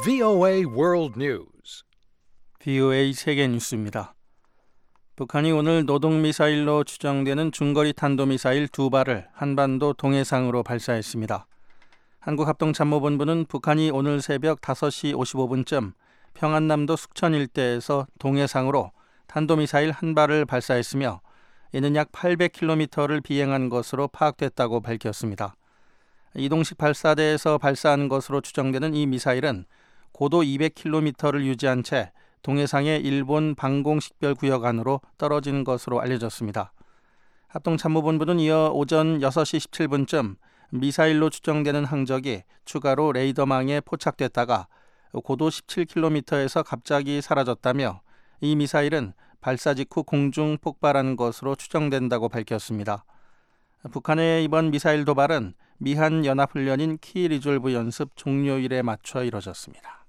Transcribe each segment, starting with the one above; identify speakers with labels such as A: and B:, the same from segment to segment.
A: VOA World News.
B: VOA 세계 뉴스입니다. 북한이 오늘 노동미사일로 추정되는 중거리 탄도미사일 2발을 한반도 동해상으로 발사했습니다. 한국합동참모본부는 북한이 오늘 새벽 5시 55분쯤 평안남도 숙천 일대에서 동해상으로 탄도미사일 한 발을 발사했으며 이는 약 800km를 비행한 것으로 파악됐다고 밝혔습니다. 이동식 발사대에서 발사한 것으로 추정되는 이 미사일은 고도 200km를 유지한 채 동해상의 일본 방공식별구역 안으로 떨어진 것으로 알려졌습니다. 합동참모본부는 이어 오전 6시 17분쯤 미사일로 추정되는 항적이 추가로 레이더망에 포착됐다가 고도 17km에서 갑자기 사라졌다며 이 미사일은 발사 직후 공중 폭발한 것으로 추정된다고 밝혔습니다. 북한의 이번 미사일 도발은 미한 연합훈련인 키리졸브 연습 종료일에 맞춰 이뤄졌습니다.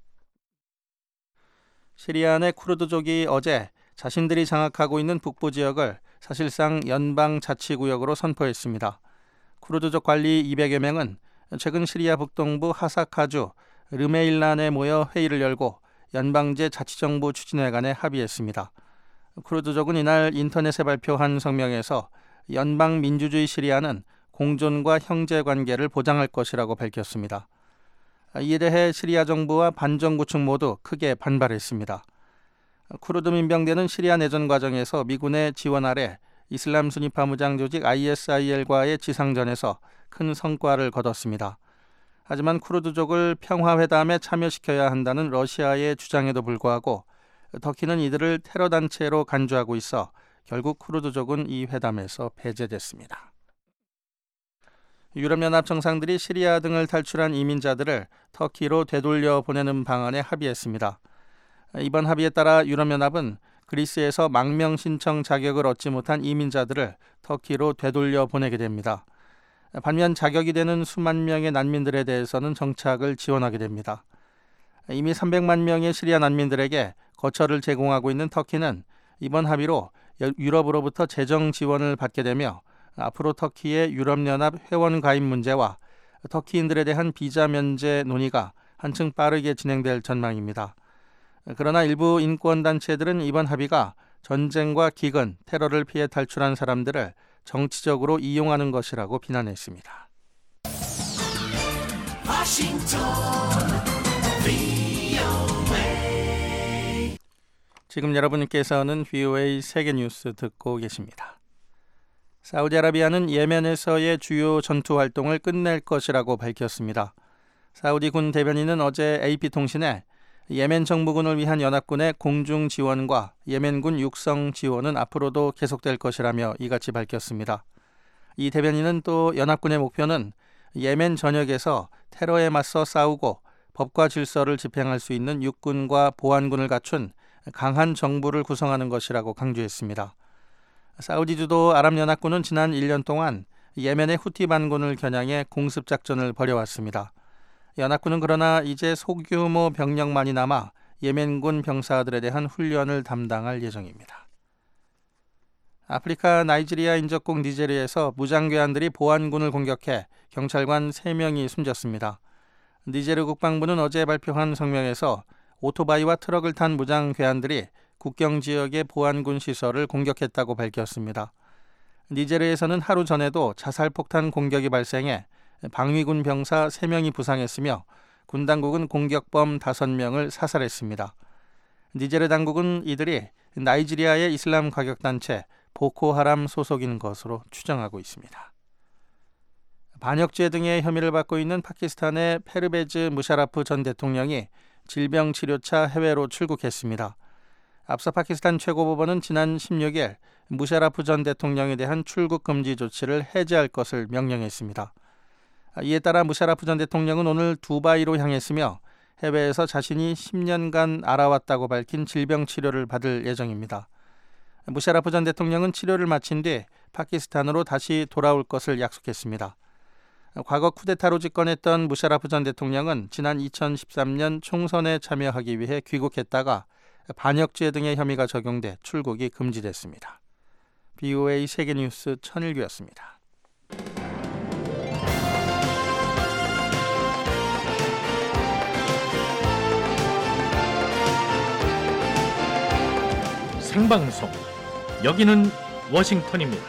B: 시리아 내 쿠르드족이 어제 자신들이 장악하고 있는 북부 지역을 사실상 연방자치구역으로 선포했습니다. 쿠르드족 관리 200여 명은 최근 시리아 북동부 하사카주 르메일란에 모여 회의를 열고 연방제 자치정부 추진에 관해 합의했습니다. 쿠르드족은 이날 인터넷에 발표한 성명에서 연방민주주의 시리아는 공존과 형제관계를 보장할 것이라고 밝혔습니다. 이에 대해 시리아 정부와 반정부 측 모두 크게 반발했습니다. 쿠르드 민병대는 시리아 내전 과정에서 미군의 지원 아래 이슬람 순위파 무장 조직 ISIL과의 지상전에서 큰 성과를 거뒀습니다. 하지만 쿠르드족을 평화회담에 참여시켜야 한다는 러시아의 주장에도 불구하고 터키는 이들을 테러단체로 간주하고 있어 결국 쿠르드족은 이 회담에서 배제됐습니다. 유럽연합 정상들이 시리아 등을 탈출한 이민자들을 터키로 되돌려 보내는 방안에 합의했습니다. 이번 합의에 따라 유럽연합은 그리스에서 망명 신청 자격을 얻지 못한 이민자들을 터키로 되돌려 보내게 됩니다. 반면 자격이 되는 수만 명의 난민들에 대해서는 정착을 지원하게 됩니다. 이미 300만 명의 시리아 난민들에게 거처를 제공하고 있는 터키는 이번 합의로 유럽으로부터 재정 지원을 받게 되며 앞으로 터키의 유럽연합 회원 가입 문제와 터키인들에 대한 비자 면제 논의가 한층 빠르게 진행될 전망입니다. 그러나 일부 인권단체들은 이번 합의가 전쟁과 기근, 테러를 피해 탈출한 사람들을 정치적으로 이용하는 것이라고 비난했습니다. 지금 여러분께서는 VOA 세계뉴스 듣고 계십니다. 사우디아라비아는 예멘에서의 주요 전투 활동을 끝낼 것이라고 밝혔습니다. 사우디 군 대변인은 어제 AP통신에 예멘 정부군을 위한 연합군의 공중 지원과 예멘군 육성 지원은 앞으로도 계속될 것이라며 이같이 밝혔습니다. 이 대변인은 또 연합군의 목표는 예멘 전역에서 테러에 맞서 싸우고 법과 질서를 집행할 수 있는 육군과 보안군을 갖춘 강한 정부를 구성하는 것이라고 강조했습니다. 사우디 주도 아랍연합군은 지난 1년 동안 예멘의 후티 반군을 겨냥해 공습작전을 벌여왔습니다. 연합군은 그러나 이제 소규모 병력만이 남아 예멘군 병사들에 대한 훈련을 담당할 예정입니다. 아프리카 나이지리아 인접국 니제르에서 무장괴한들이 보안군을 공격해 경찰관 3명이 숨졌습니다. 니제르 국방부는 어제 발표한 성명에서 오토바이와 트럭을 탄 무장괴한들이 국경 지역의 보안군 시설을 공격했다고 밝혔습니다. 니제르에서는 하루 전에도 자살폭탄 공격이 발생해 방위군 병사 3명이 부상했으며 군 당국은 공격범 5명을 사살했습니다. 니제르 당국은 이들이 나이지리아의 이슬람 과격단체 보코하람 소속인 것으로 추정하고 있습니다. 반역죄 등의 혐의를 받고 있는 파키스탄의 페르베즈 무샤라프 전 대통령이 질병치료차 해외로 출국했습니다. 앞서 파키스탄 최고법원은 지난 16일 무샤라프 전 대통령에 대한 출국 금지 조치를 해제할 것을 명령했습니다. 이에 따라 무샤라프 전 대통령은 오늘 두바이로 향했으며 해외에서 자신이 10년간 알아왔다고 밝힌 질병 치료를 받을 예정입니다. 무샤라프 전 대통령은 치료를 마친 뒤 파키스탄으로 다시 돌아올 것을 약속했습니다. 과거 쿠데타로 집권했던 무샤라프 전 대통령은 지난 2013년 총선에 참여하기 위해 귀국했다가 반역죄 등의 혐의가 적용돼 출국이 금지됐습니다. VOA 세계뉴스 천일규였습니다.
A: 생방송. 여기는 워싱턴입니다.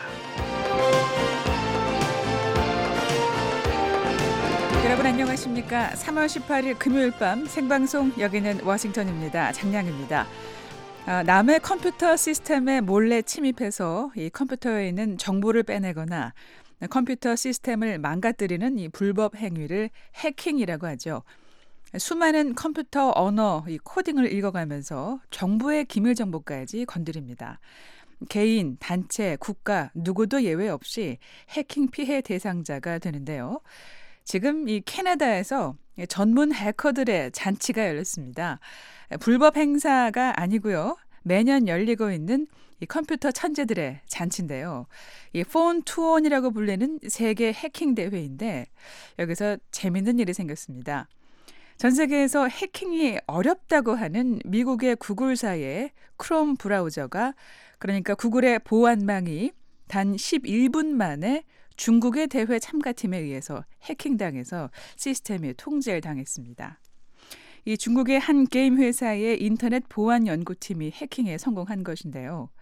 C: 여러분 안녕하십니까? 3월 18일 금요일 밤 생방송 여기는 워싱턴입니다. 장량입니다. 남의 컴퓨터 시스템에 몰래 침입해서 이 컴퓨터에 있는 정보를 빼내거나 컴퓨터 시스템을 망가뜨리는 이 불법 행위를 해킹이라고 하죠. 수많은 컴퓨터 언어, 이 코딩을 읽어가면서 정부의 기밀 정보까지 건드립니다. 개인, 단체, 국가 누구도 예외 없이 해킹 피해 대상자가 되는데요. 지금 이 캐나다에서 전문 해커들의 잔치가 열렸습니다. 불법 행사가 아니고요. 매년 열리고 있는 이 컴퓨터 천재들의 잔치인데요. 이 폰 투혼이라고 불리는 세계 해킹 대회인데 여기서 재밌는 일이 생겼습니다. 전 세계에서 해킹이 어렵다고 하는 미국의 구글사의 크롬 브라우저가 그러니까 구글의 보안망이 단 11분 만에 중국의 대회 참가팀에 의해서 해킹당해서 시스템이 통제를 당했습니다. 이 중국의 한 게임 회사의 인터넷 보안 연구팀이 해킹에 성공한 것인데요.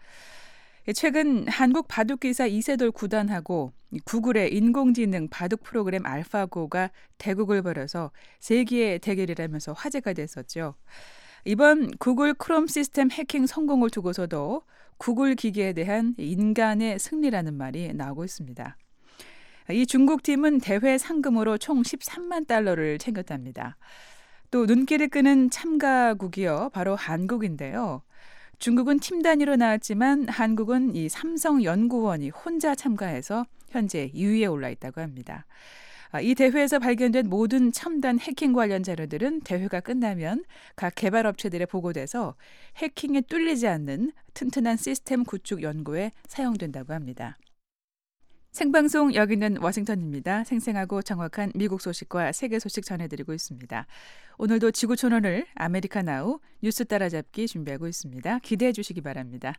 C: 최근 한국 바둑기사 이세돌 구단하고 구글의 인공지능 바둑 프로그램 알파고가 대국을 벌여서 세기의 대결이라면서 화제가 됐었죠. 이번 구글 크롬 시스템 해킹 성공을 두고서도 구글 기기에 대한 인간의 승리라는 말이 나오고 있습니다. 이 중국 팀은 대회 상금으로 총 13만 달러를 챙겼답니다. 또 눈길을 끄는 참가국이요, 바로 한국인데요. 중국은 팀 단위로 나왔지만 한국은 이 삼성연구원이 혼자 참가해서 현재 2위에 올라 있다고 합니다. 이 대회에서 발견된 모든 첨단 해킹 관련 자료들은 대회가 끝나면 각 개발업체들에 보고돼서 해킹에 뚫리지 않는 튼튼한 시스템 구축 연구에 사용된다고 합니다. 생방송 여기는 워싱턴입니다. 생생하고 정확한 미국 소식과 세계 소식 전해드리고 있습니다. 오늘도 지구촌언을 아메리카 나우 뉴스 따라잡기 준비하고 있습니다. 기대해 주시기 바랍니다.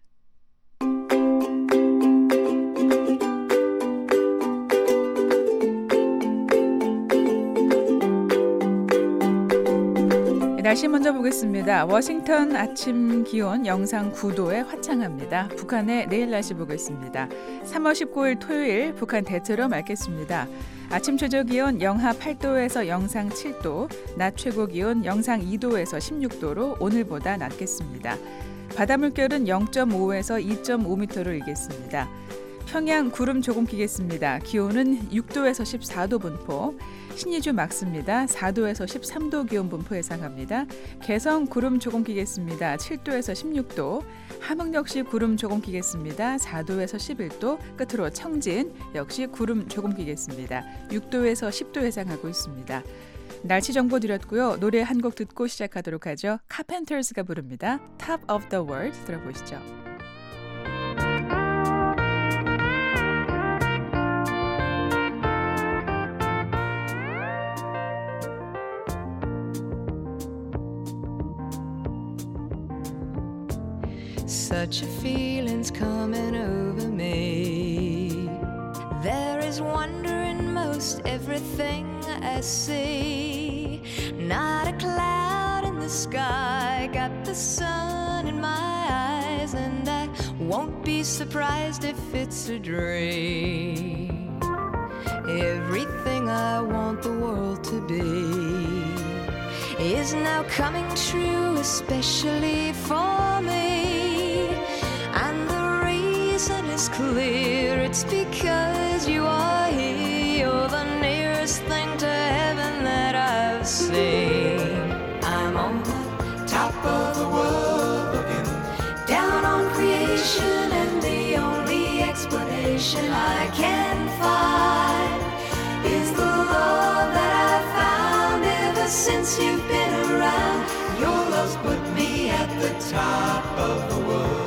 C: 날씨 먼저 보겠습니다. 워싱턴 아침 기온 영상 9도에 화창합니다. 북한의 내일 날씨 보겠습니다. 3월 19일 토요일 북한 대체로 맑겠습니다. 아침 최저 기온 영하 8도에서 영상 7도, 낮 최고 기온 영상 2도에서 16도로 오늘보다 낮겠습니다. 바다 물결은 0.5에서 2.5m를 일겠습니다. 평양 구름 조금 끼겠습니다. 기온은 6도에서 14도 분포, 신의주 맑습니다. 4도에서 13도 기온 분포 예상합니다. 개성 구름 조금 끼겠습니다. 7도에서 16도, 함흥 역시 구름 조금 끼겠습니다. 4도에서 11도, 끝으로 청진 역시 구름 조금 끼겠습니다. 6도에서 10도 예상하고 있습니다. 날씨 정보 드렸고요. 노래 한 곡 듣고 시작하도록 하죠. 카펜터스가 부릅니다. Top of the World 들어보시죠.
D: Such a feeling's coming over me. There is wonder in most everything I see. Not a cloud in the sky, got the sun in my eyes, and I won't be surprised if it's a dream. Everything I want the world to be is now coming true, especially for me. And the reason is clear, it's because you are here. You're the nearest thing to heaven that I've seen. I'm on the top of the world, looking down on creation, and the only explanation I can find is the love that I've found ever since you've been around. Your love's put me at the top of the world.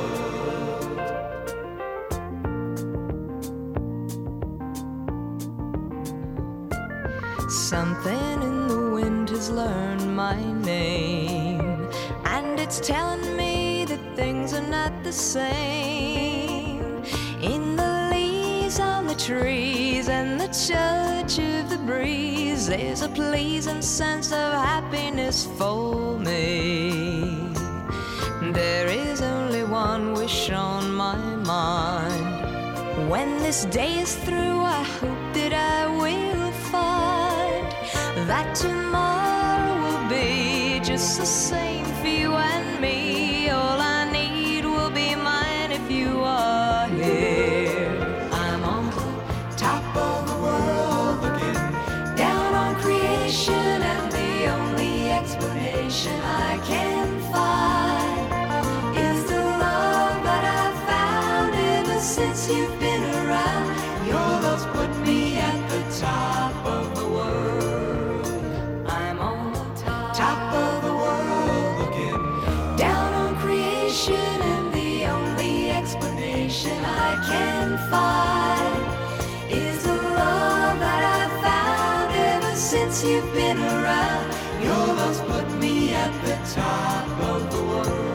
D: Something in the wind has learned my name, and it's telling me that things are not the same. In the leaves on the trees and the touch of the breeze, there's a pleasing sense of happiness for me. There is only one one wish on my mind. When this day is through, I hope that I will find that tomorrow will be just the same for you and me. All I need will be mine if you are here. I'm on the top of the world looking down on creation, and the only explanation I can find is the love that I've found ever since you've been around. Your love's put me at the top of the world. I'm on the top of the world looking down on creation, and the only explanation I can find is the love that I've found ever since you've been around. Your love's put me at the top of the world.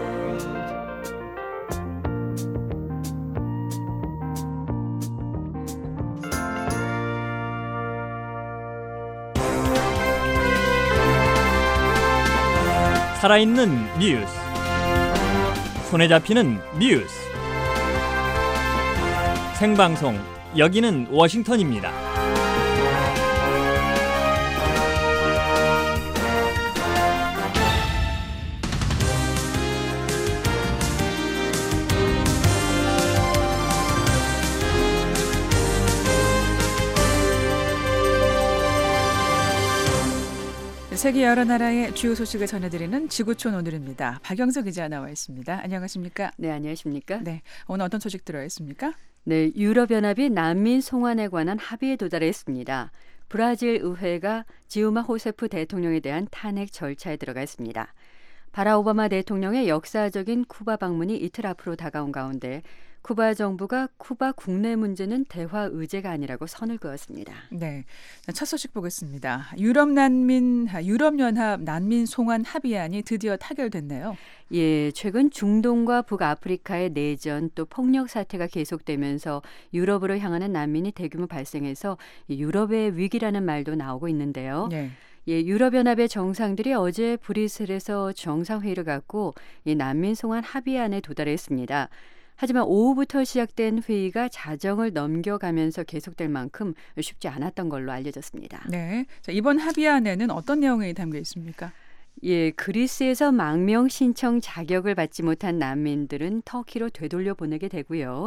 A: 살아있는 뉴스, 손에 잡히는 뉴스, 생방송 여기는 워싱턴입니다.
C: 세계 여러 나라의 주요 소식을 전해드리는 지구촌 오늘입니다. 박영석 기자 나와 있습니다. 안녕하십니까?
E: 네, 안녕하십니까?
C: 네, 오늘 어떤 소식 들어있습니까?
E: 네, 유럽연합이 난민 송환에 관한 합의에 도달했습니다. 브라질 의회가 지우마 호세프 대통령에 대한 탄핵 절차에 들어가 있습니다. 바라 오바마 대통령의 역사적인 쿠바 방문이 이틀 앞으로 다가온 가운데 쿠바 정부가 쿠바 국내 문제는 대화 의제가 아니라고 선을 그었습니다.
C: 네, 첫 소식 보겠습니다. 유럽연합 난민 송환 합의안이 드디어 타결됐네요.
E: 예, 최근 중동과 북아프리카의 내전 또 폭력 사태가 계속되면서 유럽으로 향하는 난민이 대규모 발생해서 유럽의 위기라는 말도 나오고 있는데요.
C: 네.
E: 예, 유럽연합의 정상들이 어제 브뤼셀에서 정상회의를 갖고 이 난민 송환 합의안에 도달했습니다. 하지만 오후부터 시작된 회의가 자정을 넘겨가면서 계속될 만큼 쉽지 않았던 걸로 알려졌습니다.
C: 네, 자, 이번 합의안에는 어떤 내용이 담겨 있습니까?
E: 예, 그리스에서 망명 신청 자격을 받지 못한 난민들은 터키로 되돌려 보내게 되고요.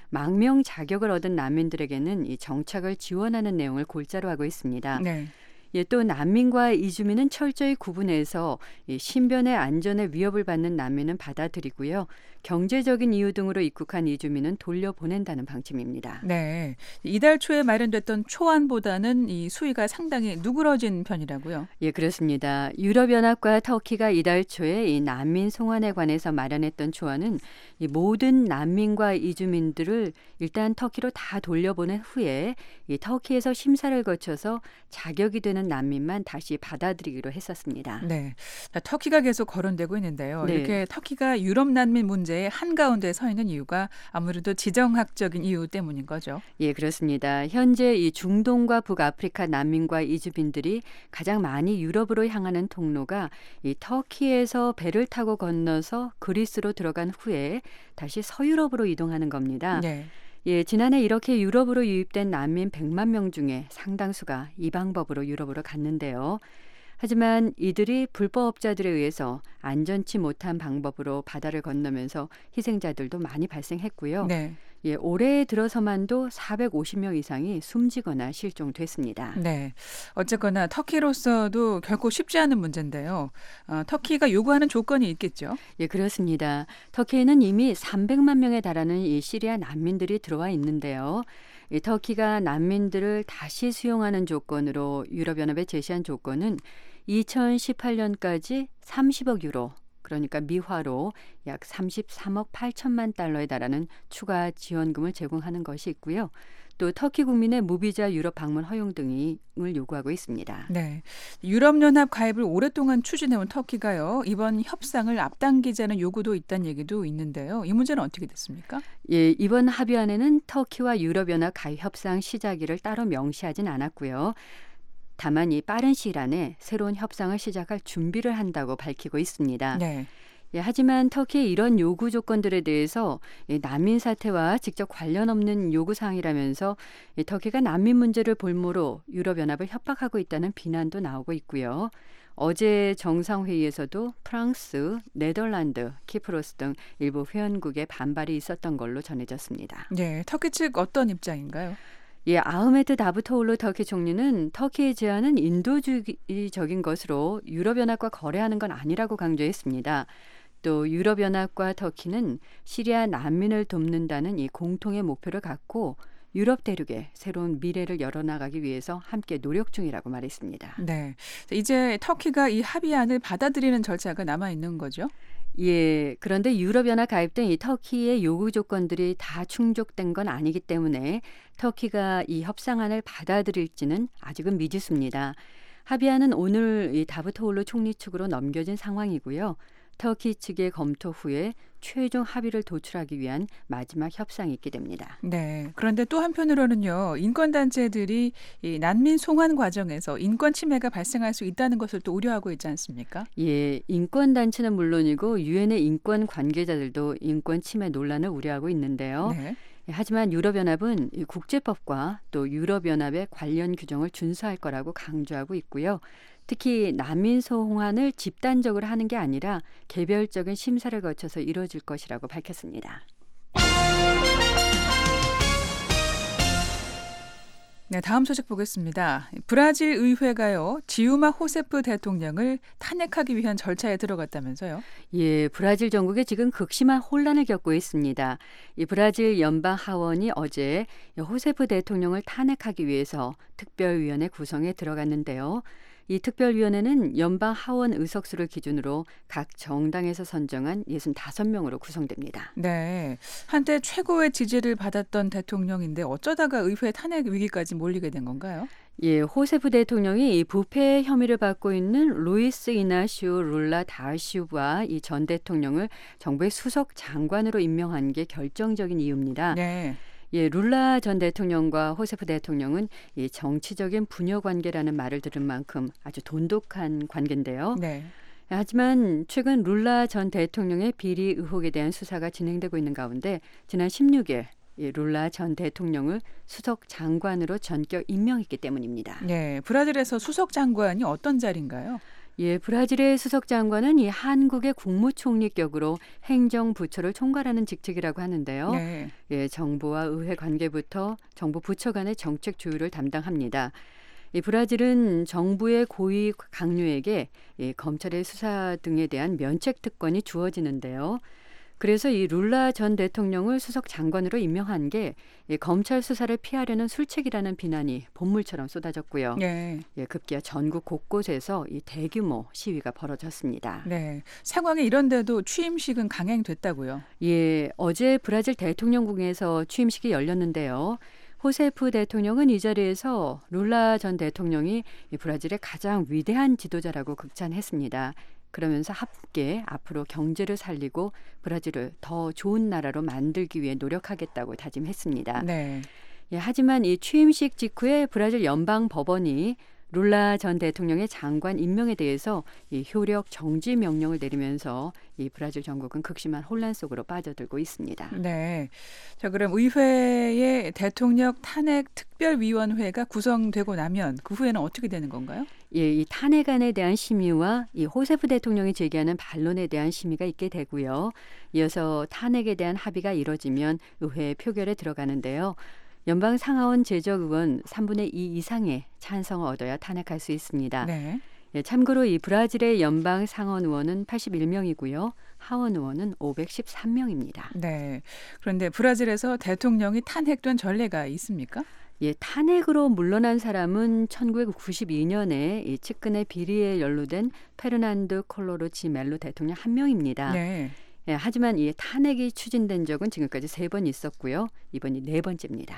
E: 망명 자격을 얻은 난민들에게는 이 정착을 지원하는 내용을 골자로 하고 있습니다.
C: 네.
E: 예, 또 난민과 이주민은 철저히 구분해서 이 신변의 안전에 위협을 받는 난민은 받아들이고요. 경제적인 이유 등으로 입국한 이주민은 돌려보낸다는 방침입니다.
C: 네, 이달 초에 마련됐던 초안보다는 이 수위가 상당히 누그러진 편이라고요.
E: 예, 그렇습니다. 유럽연합과 터키가 이달 초에 이 난민 송환에 관해서 마련했던 초안은 이 모든 난민과 이주민들을 일단 터키로 다 돌려보낸 후에 이 터키에서 심사를 거쳐서 자격이 되는 난민만 다시 받아들이기로 했었습니다.
C: 네, 자, 터키가 계속 거론되고 있는데요.
E: 네.
C: 이렇게 터키가 유럽 난민 문제의 한가운데 서 있는 이유가 아무래도 지정학적인 이유 때문인 거죠.
E: 예, 그렇습니다. 현재 이 중동과 북아프리카 난민과 이주민들이 가장 많이 유럽으로 향하는 통로가 이 터키에서 배를 타고 건너서 그리스로 들어간 후에 다시 서유럽으로 이동하는 겁니다.
C: 네.
E: 예, 지난해 이렇게 유럽으로 유입된 난민 100만 명 중에 상당수가 이 방법으로 유럽으로 갔는데요. 하지만 이들이 불법업자들에 의해서 안전치 못한 방법으로 바다를 건너면서 희생자들도 많이 발생했고요.
C: 네.
E: 예, 올해 들어서만도 450명 이상이 숨지거나 실종됐습니다.
C: 네. 어쨌거나 터키로서도 결코 쉽지 않은 문제인데요. 터키가 요구하는 조건이 있겠죠.
E: 예, 그렇습니다. 터키에는 이미 300만 명에 달하는 이 시리아 난민들이 들어와 있는데요. 이 터키가 난민들을 다시 수용하는 조건으로 유럽연합에 제시한 조건은 2018년까지 30억 유로, 그러니까 미화로 약 33억 8천만 달러에 달하는 추가 지원금을 제공하는 것이 있고요. 또 터키 국민의 무비자 유럽 방문 허용 등을 요구하고 있습니다.
C: 네, 유럽연합 가입을 오랫동안 추진해온 터키가요. 이번 협상을 앞당기자는 요구도 있다는 얘기도 있는데요. 이 문제는 어떻게 됐습니까?
E: 예, 이번 합의안에는 터키와 유럽연합 가입 협상 시작일을 따로 명시하진 않았고요. 다만 이 빠른 시일 안에 새로운 협상을 시작할 준비를 한다고 밝히고 있습니다.
C: 네.
E: 하지만 터키의 이런 요구 조건들에 대해서 난민 사태와 직접 관련 없는 요구 사항이라면서 터키가 난민 문제를 볼모로 유럽연합을 협박하고 있다는 비난도 나오고 있고요. 어제 정상회의에서도 프랑스, 네덜란드, 키프로스 등 일부 회원국의 반발이 있었던 걸로 전해졌습니다.
C: 네, 터키 측 어떤 입장인가요?
E: 아흐메트 다부토글루 터키 총리는 터키의 제안은 인도주의적인 것으로 유럽연합과 거래하는 건 아니라고 강조했습니다. 또 유럽연합과 터키는 시리아 난민을 돕는다는 이 공통의 목표를 갖고 유럽 대륙에 새로운 미래를 열어나가기 위해서 함께 노력 중이라고 말했습니다.
C: 네, 이제 터키가 이 합의안을 받아들이는 절차가 남아있는 거죠?
E: 그런데 유럽연합 가입된 이 터키의 요구 조건들이 다 충족된 건 아니기 때문에 터키가 이 협상안을 받아들일지는 아직은 미지수입니다. 합의안은 오늘 이 다부토글루 총리 측으로 넘겨진 상황이고요. 터키 측의 검토 후에 최종 합의를 도출하기 위한 마지막 협상이 있게 됩니다.
C: 네. 그런데 또 한편으로는요, 인권단체들이 이 난민 송환 과정에서 인권 침해가 발생할 수 있다는 것을 또 우려하고 있지 않습니까?
E: 인권단체는 물론이고 유엔의 인권 관계자들도 인권 침해 논란을 우려하고 있는데요.
C: 네.
E: 하지만 유럽연합은 국제법과 또 유럽연합의 관련 규정을 준수할 거라고 강조하고 있고요. 특히 난민 송환을 집단적으로 하는 게 아니라 개별적인 심사를 거쳐서 이루어질 것이라고 밝혔습니다.
C: 네, 다음 소식 보겠습니다. 브라질 의회가요, 지우마 호세프 대통령을 탄핵하기 위한 절차에 들어갔다면서요?
E: 브라질 전국에 지금 극심한 혼란을 겪고 있습니다. 이 브라질 연방 하원이 어제 호세프 대통령을 탄핵하기 위해서 특별위원회 구성에 들어갔는데요. 이 특별위원회는 연방 하원 의석수를 기준으로 각 정당에서 선정한 65명으로 구성됩니다.
C: 네, 한때 최고의 지지를 받았던 대통령인데 어쩌다가 의회 탄핵 위기까지 몰리게 된 건가요?
E: 호세프 대통령이 이 부패 혐의를 받고 있는 루이스 이나시오 룰라 다 실바 이 전 대통령을 정부의 수석 장관으로 임명한 게 결정적인 이유입니다.
C: 네.
E: 룰라 전 대통령과 호세프 대통령은 이 정치적인 부녀 관계라는 말을 들은 만큼 아주 돈독한 관계인데요.
C: 네.
E: 하지만 최근 룰라 전 대통령의 비리 의혹에 대한 수사가 진행되고 있는 가운데 지난 16일 룰라 전 대통령을 수석 장관으로 전격 임명했기 때문입니다.
C: 네, 브라질에서 수석 장관이 어떤 자리인가요?
E: 브라질의 수석 장관은 이 한국의 국무총리격으로 행정부처를 총괄하는 직책이라고 하는데요.
C: 네.
E: 정부와 의회 관계부터 정부 부처 간의 정책 조율을 담당합니다. 이 브라질은 정부의 고위 강요에게 검찰의 수사 등에 대한 면책 특권이 주어지는데요. 그래서 이 룰라 전 대통령을 수석 장관으로 임명한 게 검찰 수사를 피하려는 술책이라는 비난이 본물처럼 쏟아졌고요.
C: 네.
E: 급기야 전국 곳곳에서 이 대규모 시위가 벌어졌습니다.
C: 네. 상황이 이런데도 취임식은 강행됐다고요?
E: 어제 브라질 대통령궁에서 취임식이 열렸는데요. 호세프 대통령은 이 자리에서 룰라 전 대통령이 브라질의 가장 위대한 지도자라고 극찬했습니다. 그러면서 함께 앞으로 경제를 살리고 브라질을 더 좋은 나라로 만들기 위해 노력하겠다고 다짐했습니다.
C: 네.
E: 하지만 이 취임식 직후에 브라질 연방 법원이 룰라 전 대통령의 장관 임명에 대해서 이 효력 정지 명령을 내리면서 이 브라질 전국은 극심한 혼란 속으로 빠져들고 있습니다.
C: 네. 자, 그럼 의회의 대통령 탄핵 특별위원회가 구성되고 나면 그 후에는 어떻게 되는 건가요?
E: 이 탄핵안에 대한 심의와 이 호세프 대통령이 제기하는 반론에 대한 심의가 있게 되고요. 이어서 탄핵에 대한 합의가 이뤄지면 의회 표결에 들어가는데요. 연방 상하원 제적 의원 3분의 2 이상의 찬성을 얻어야 탄핵할 수 있습니다.
C: 네.
E: 참고로 이 브라질의 연방 상원 의원은 81명이고요. 하원 의원은 513명입니다.
C: 네. 그런데 브라질에서 대통령이 탄핵된 전례가 있습니까?
E: 탄핵으로 물러난 사람은 1992년에 이 측근의 비리에 연루된 페르난도 콜로르 지 멜로 대통령 한 명입니다.
C: 네.
E: 하지만 이 탄핵이 추진된 적은 지금까지 3번 있었고요. 이번이 4번째입니다.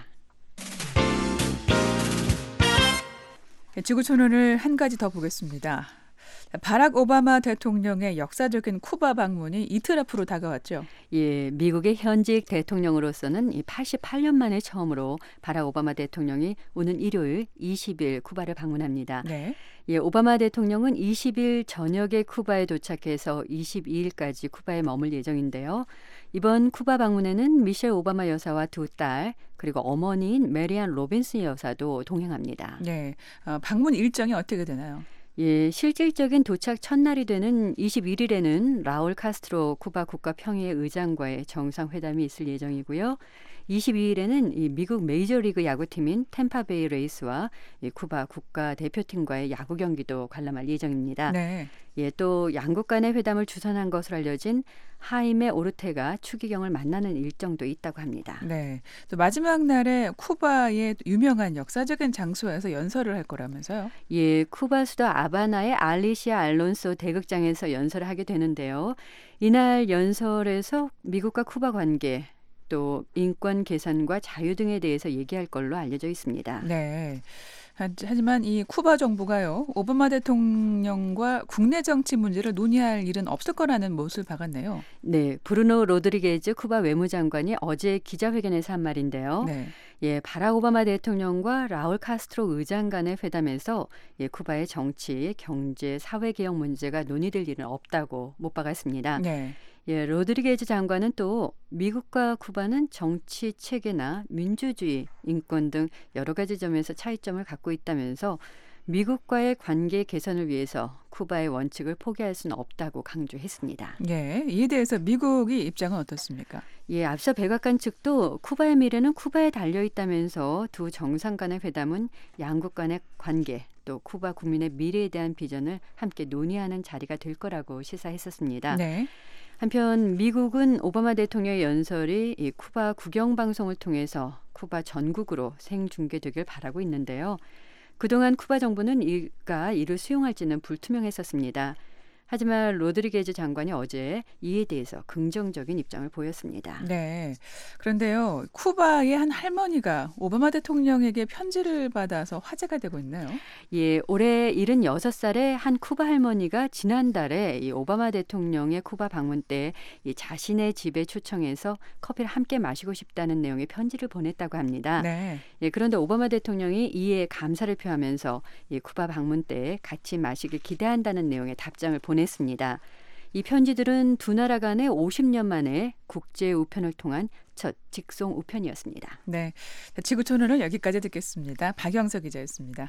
C: 지구촌론을 한 가지 더 보겠습니다. 바락 오바마 대통령의 역사적인 쿠바 방문이 이틀 앞으로 다가왔죠.
E: 예, 미국의 현직 대통령으로서는 이 88년 만에 처음으로 바락 오바마 대통령이 오는 일요일 20일 쿠바를 방문합니다.
C: 네.
E: 예, 오바마 대통령은 20일 저녁에 쿠바에 도착해서 22일까지 쿠바에 머물 예정인데요. 이번 쿠바 방문에는 미셸 오바마 여사와 두 딸 그리고 어머니인 메리안 로빈슨 여사도 동행합니다.
C: 네. 방문 일정이 어떻게 되나요?
E: 예, 실질적인 도착 첫날이 되는 21일에는 라울 카스트로 쿠바 국가평의회 의장과의 정상회담이 있을 예정이고요. 22일에는 이 미국 메이저리그 야구팀인 템파베이 레이스와 이 쿠바 국가대표팀과의 야구 경기도 관람할 예정입니다.
C: 네.
E: 예, 또 양국 간의 회담을 주선한 것으로 알려진 하임에 오르테가 추기경을 만나는 일정도 있다고 합니다.
C: 네. 또 마지막 날에 쿠바의 유명한 역사적인 장소에서 연설을 할 거라면서요?
E: 예, 쿠바 수도 아바나의 알리시아 알론소 대극장에서 연설을 하게 되는데요. 이날 연설에서 미국과 쿠바 관계, 또 인권 개선과 자유 등에 대해서 얘기할 걸로 알려져 있습니다.
C: 네. 하지만 이 쿠바 정부가요, 오바마 대통령과 국내 정치 문제를 논의할 일은 없을 거라는 못을 박았네요.
E: 네, 브루노 로드리게즈 쿠바 외무장관이 어제 기자회견에서 한 말인데요.
C: 네.
E: 예, 바락 오바마 대통령과 라울 카스트로 의장 간의 회담에서 예, 쿠바의 정치, 경제, 사회 개혁 문제가 논의될 일은 없다고 못 박았습니다.
C: 네.
E: 예, 로드리게즈 장관은 또 미국과 쿠바는 정치 체계나 민주주의, 인권 등 여러 가지 점에서 차이점을 갖고 있다면서 미국과의 관계 개선을 위해서 쿠바의 원칙을 포기할 수는 없다고 강조했습니다.
C: 예, 이에 대해서 미국의 입장은 어떻습니까?
E: 예, 앞서 백악관 측도 쿠바의 미래는 쿠바에 달려 있다면서 두 정상 간의 회담은 양국 간의 관계, 또 쿠바 국민의 미래에 대한 비전을 함께 논의하는 자리가 될 거라고 시사했었습니다.
C: 네.
E: 한편 미국은 오바마 대통령의 연설이 이 쿠바 국영방송을 통해서 쿠바 전국으로 생중계되길 바라고 있는데요. 그동안 쿠바 정부는 이를 수용할지는 불투명했었습니다. 하지만 로드리게즈 장관이 어제 이에 대해서 긍정적인 입장을 보였습니다.
C: 네. 그런데요, 쿠바의 한 할머니가 오바마 대통령에게 편지를 받아서 화제가 되고 있나요?
E: 예, 올해 76살의 한 쿠바 할머니가 지난달에 이 오바마 대통령의 쿠바 방문 때 이 자신의 집에 초청해서 커피를 함께 마시고 싶다는 내용의 편지를 보냈다고 합니다.
C: 네.
E: 예, 그런데 오바마 대통령이 이에 감사를 표하면서 이 쿠바 방문 때 같이 마시길 기대한다는 내용의 답장을 보냈습니다. 이 편지들은 두 나라 간의 50년 만에 국제 우편을 통한 첫 직송 우편이었습니다.
C: 네. 지구촌으로는 여기까지 듣겠습니다. 박영석 기자였습니다.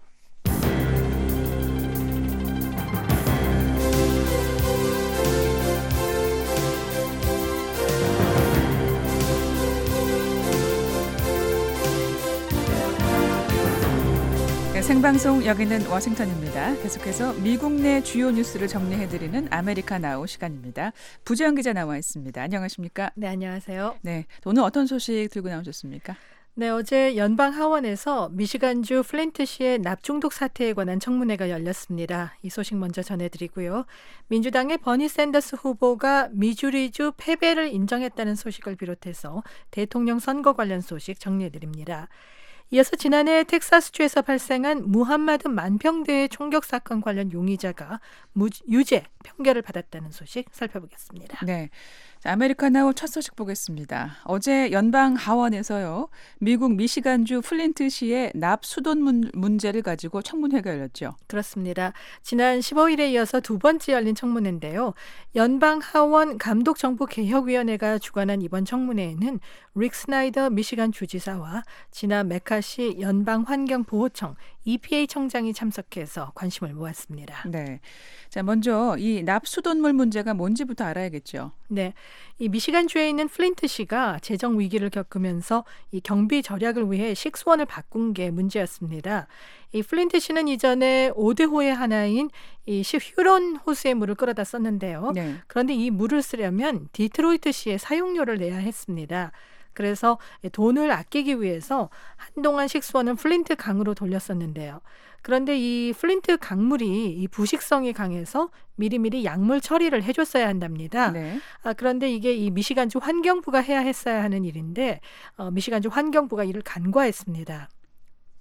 C: 생방송 여기는 워싱턴입니다. 계속해서 미국 내 주요 뉴스를 정리해드리는 아메리카 나우 시간입니다. 부재영 기자 나와 있습니다. 안녕하십니까?
F: 네, 안녕하세요.
C: 네, 오늘 어떤 소식 들고 나오셨습니까?
F: 네, 어제 연방 하원에서 미시간주 플린트시의 납중독 사태에 관한 청문회가 열렸습니다. 이 소식 먼저 전해드리고요. 민주당의 버니 샌더스 후보가 미주리주 패배를 인정했다는 소식을 비롯해서 대통령 선거 관련 소식 정리해드립니다. 이어서 지난해 텍사스주에서 발생한 무함마드 만평대회 총격 사건 관련 용의자가 유죄 판결을 받았다는 소식 살펴보겠습니다.
C: 네, 아메리카나우 첫 소식 보겠습니다. 어제 연방 하원에서요, 미국 미시간주 플린트시의 납수돈 문제를 가지고 청문회가 열렸죠.
F: 그렇습니다. 지난 15일에 이어서 두 번째 열린 청문회인데요. 연방 하원 감독정부개혁위원회가 주관한 이번 청문회에는 릭 스나이더 미시간 주지사와 지나 메카시 연방환경보호청 EPA 청장이 참석해서 관심을 모았습니다.
C: 네, 자 먼저 이 납수돈물 문제가 뭔지부터 알아야겠죠.
F: 네, 이 미시간주에 있는 플린트시가 재정 위기를 겪으면서 이 경비 절약을 위해 식수원을 바꾼 게 문제였습니다. 이 플린트시는 이전에 5대호의 하나인 이 휴론 호수의 물을 끌어다 썼는데요.
C: 네.
F: 그런데 이 물을 쓰려면 디트로이트시에 사용료를 내야 했습니다. 그래서 돈을 아끼기 위해서 한동안 식수원을 플린트 강으로 돌렸었는데요. 그런데 이 플린트 강물이 이 부식성이 강해서 미리미리 약물 처리를 해줬어야 한답니다.
C: 네.
F: 그런데 이게 이 미시간주 환경부가 해야 했어야 하는 일인데 미시간주 환경부가 이를 간과했습니다.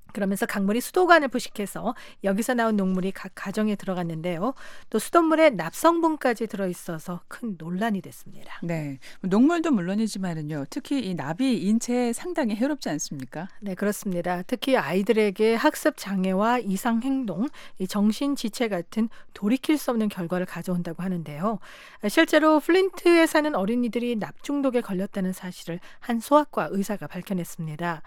F: 그러면서 강물이 수도관을 부식해서 여기서 나온 녹물이 각 가정에 들어갔는데요. 또 수돗물에 납성분까지 들어있어서 큰 논란이 됐습니다.
C: 네, 녹물도 물론이지만은요, 특히 이 납이 인체에 상당히 해롭지 않습니까?
F: 네, 그렇습니다. 특히 아이들에게 학습 장애와 이상 행동, 이 정신 지체 같은 돌이킬 수 없는 결과를 가져온다고 하는데요. 실제로 플린트에 사는 어린이들이 납 중독에 걸렸다는 사실을 한 소아과 의사가 밝혀냈습니다.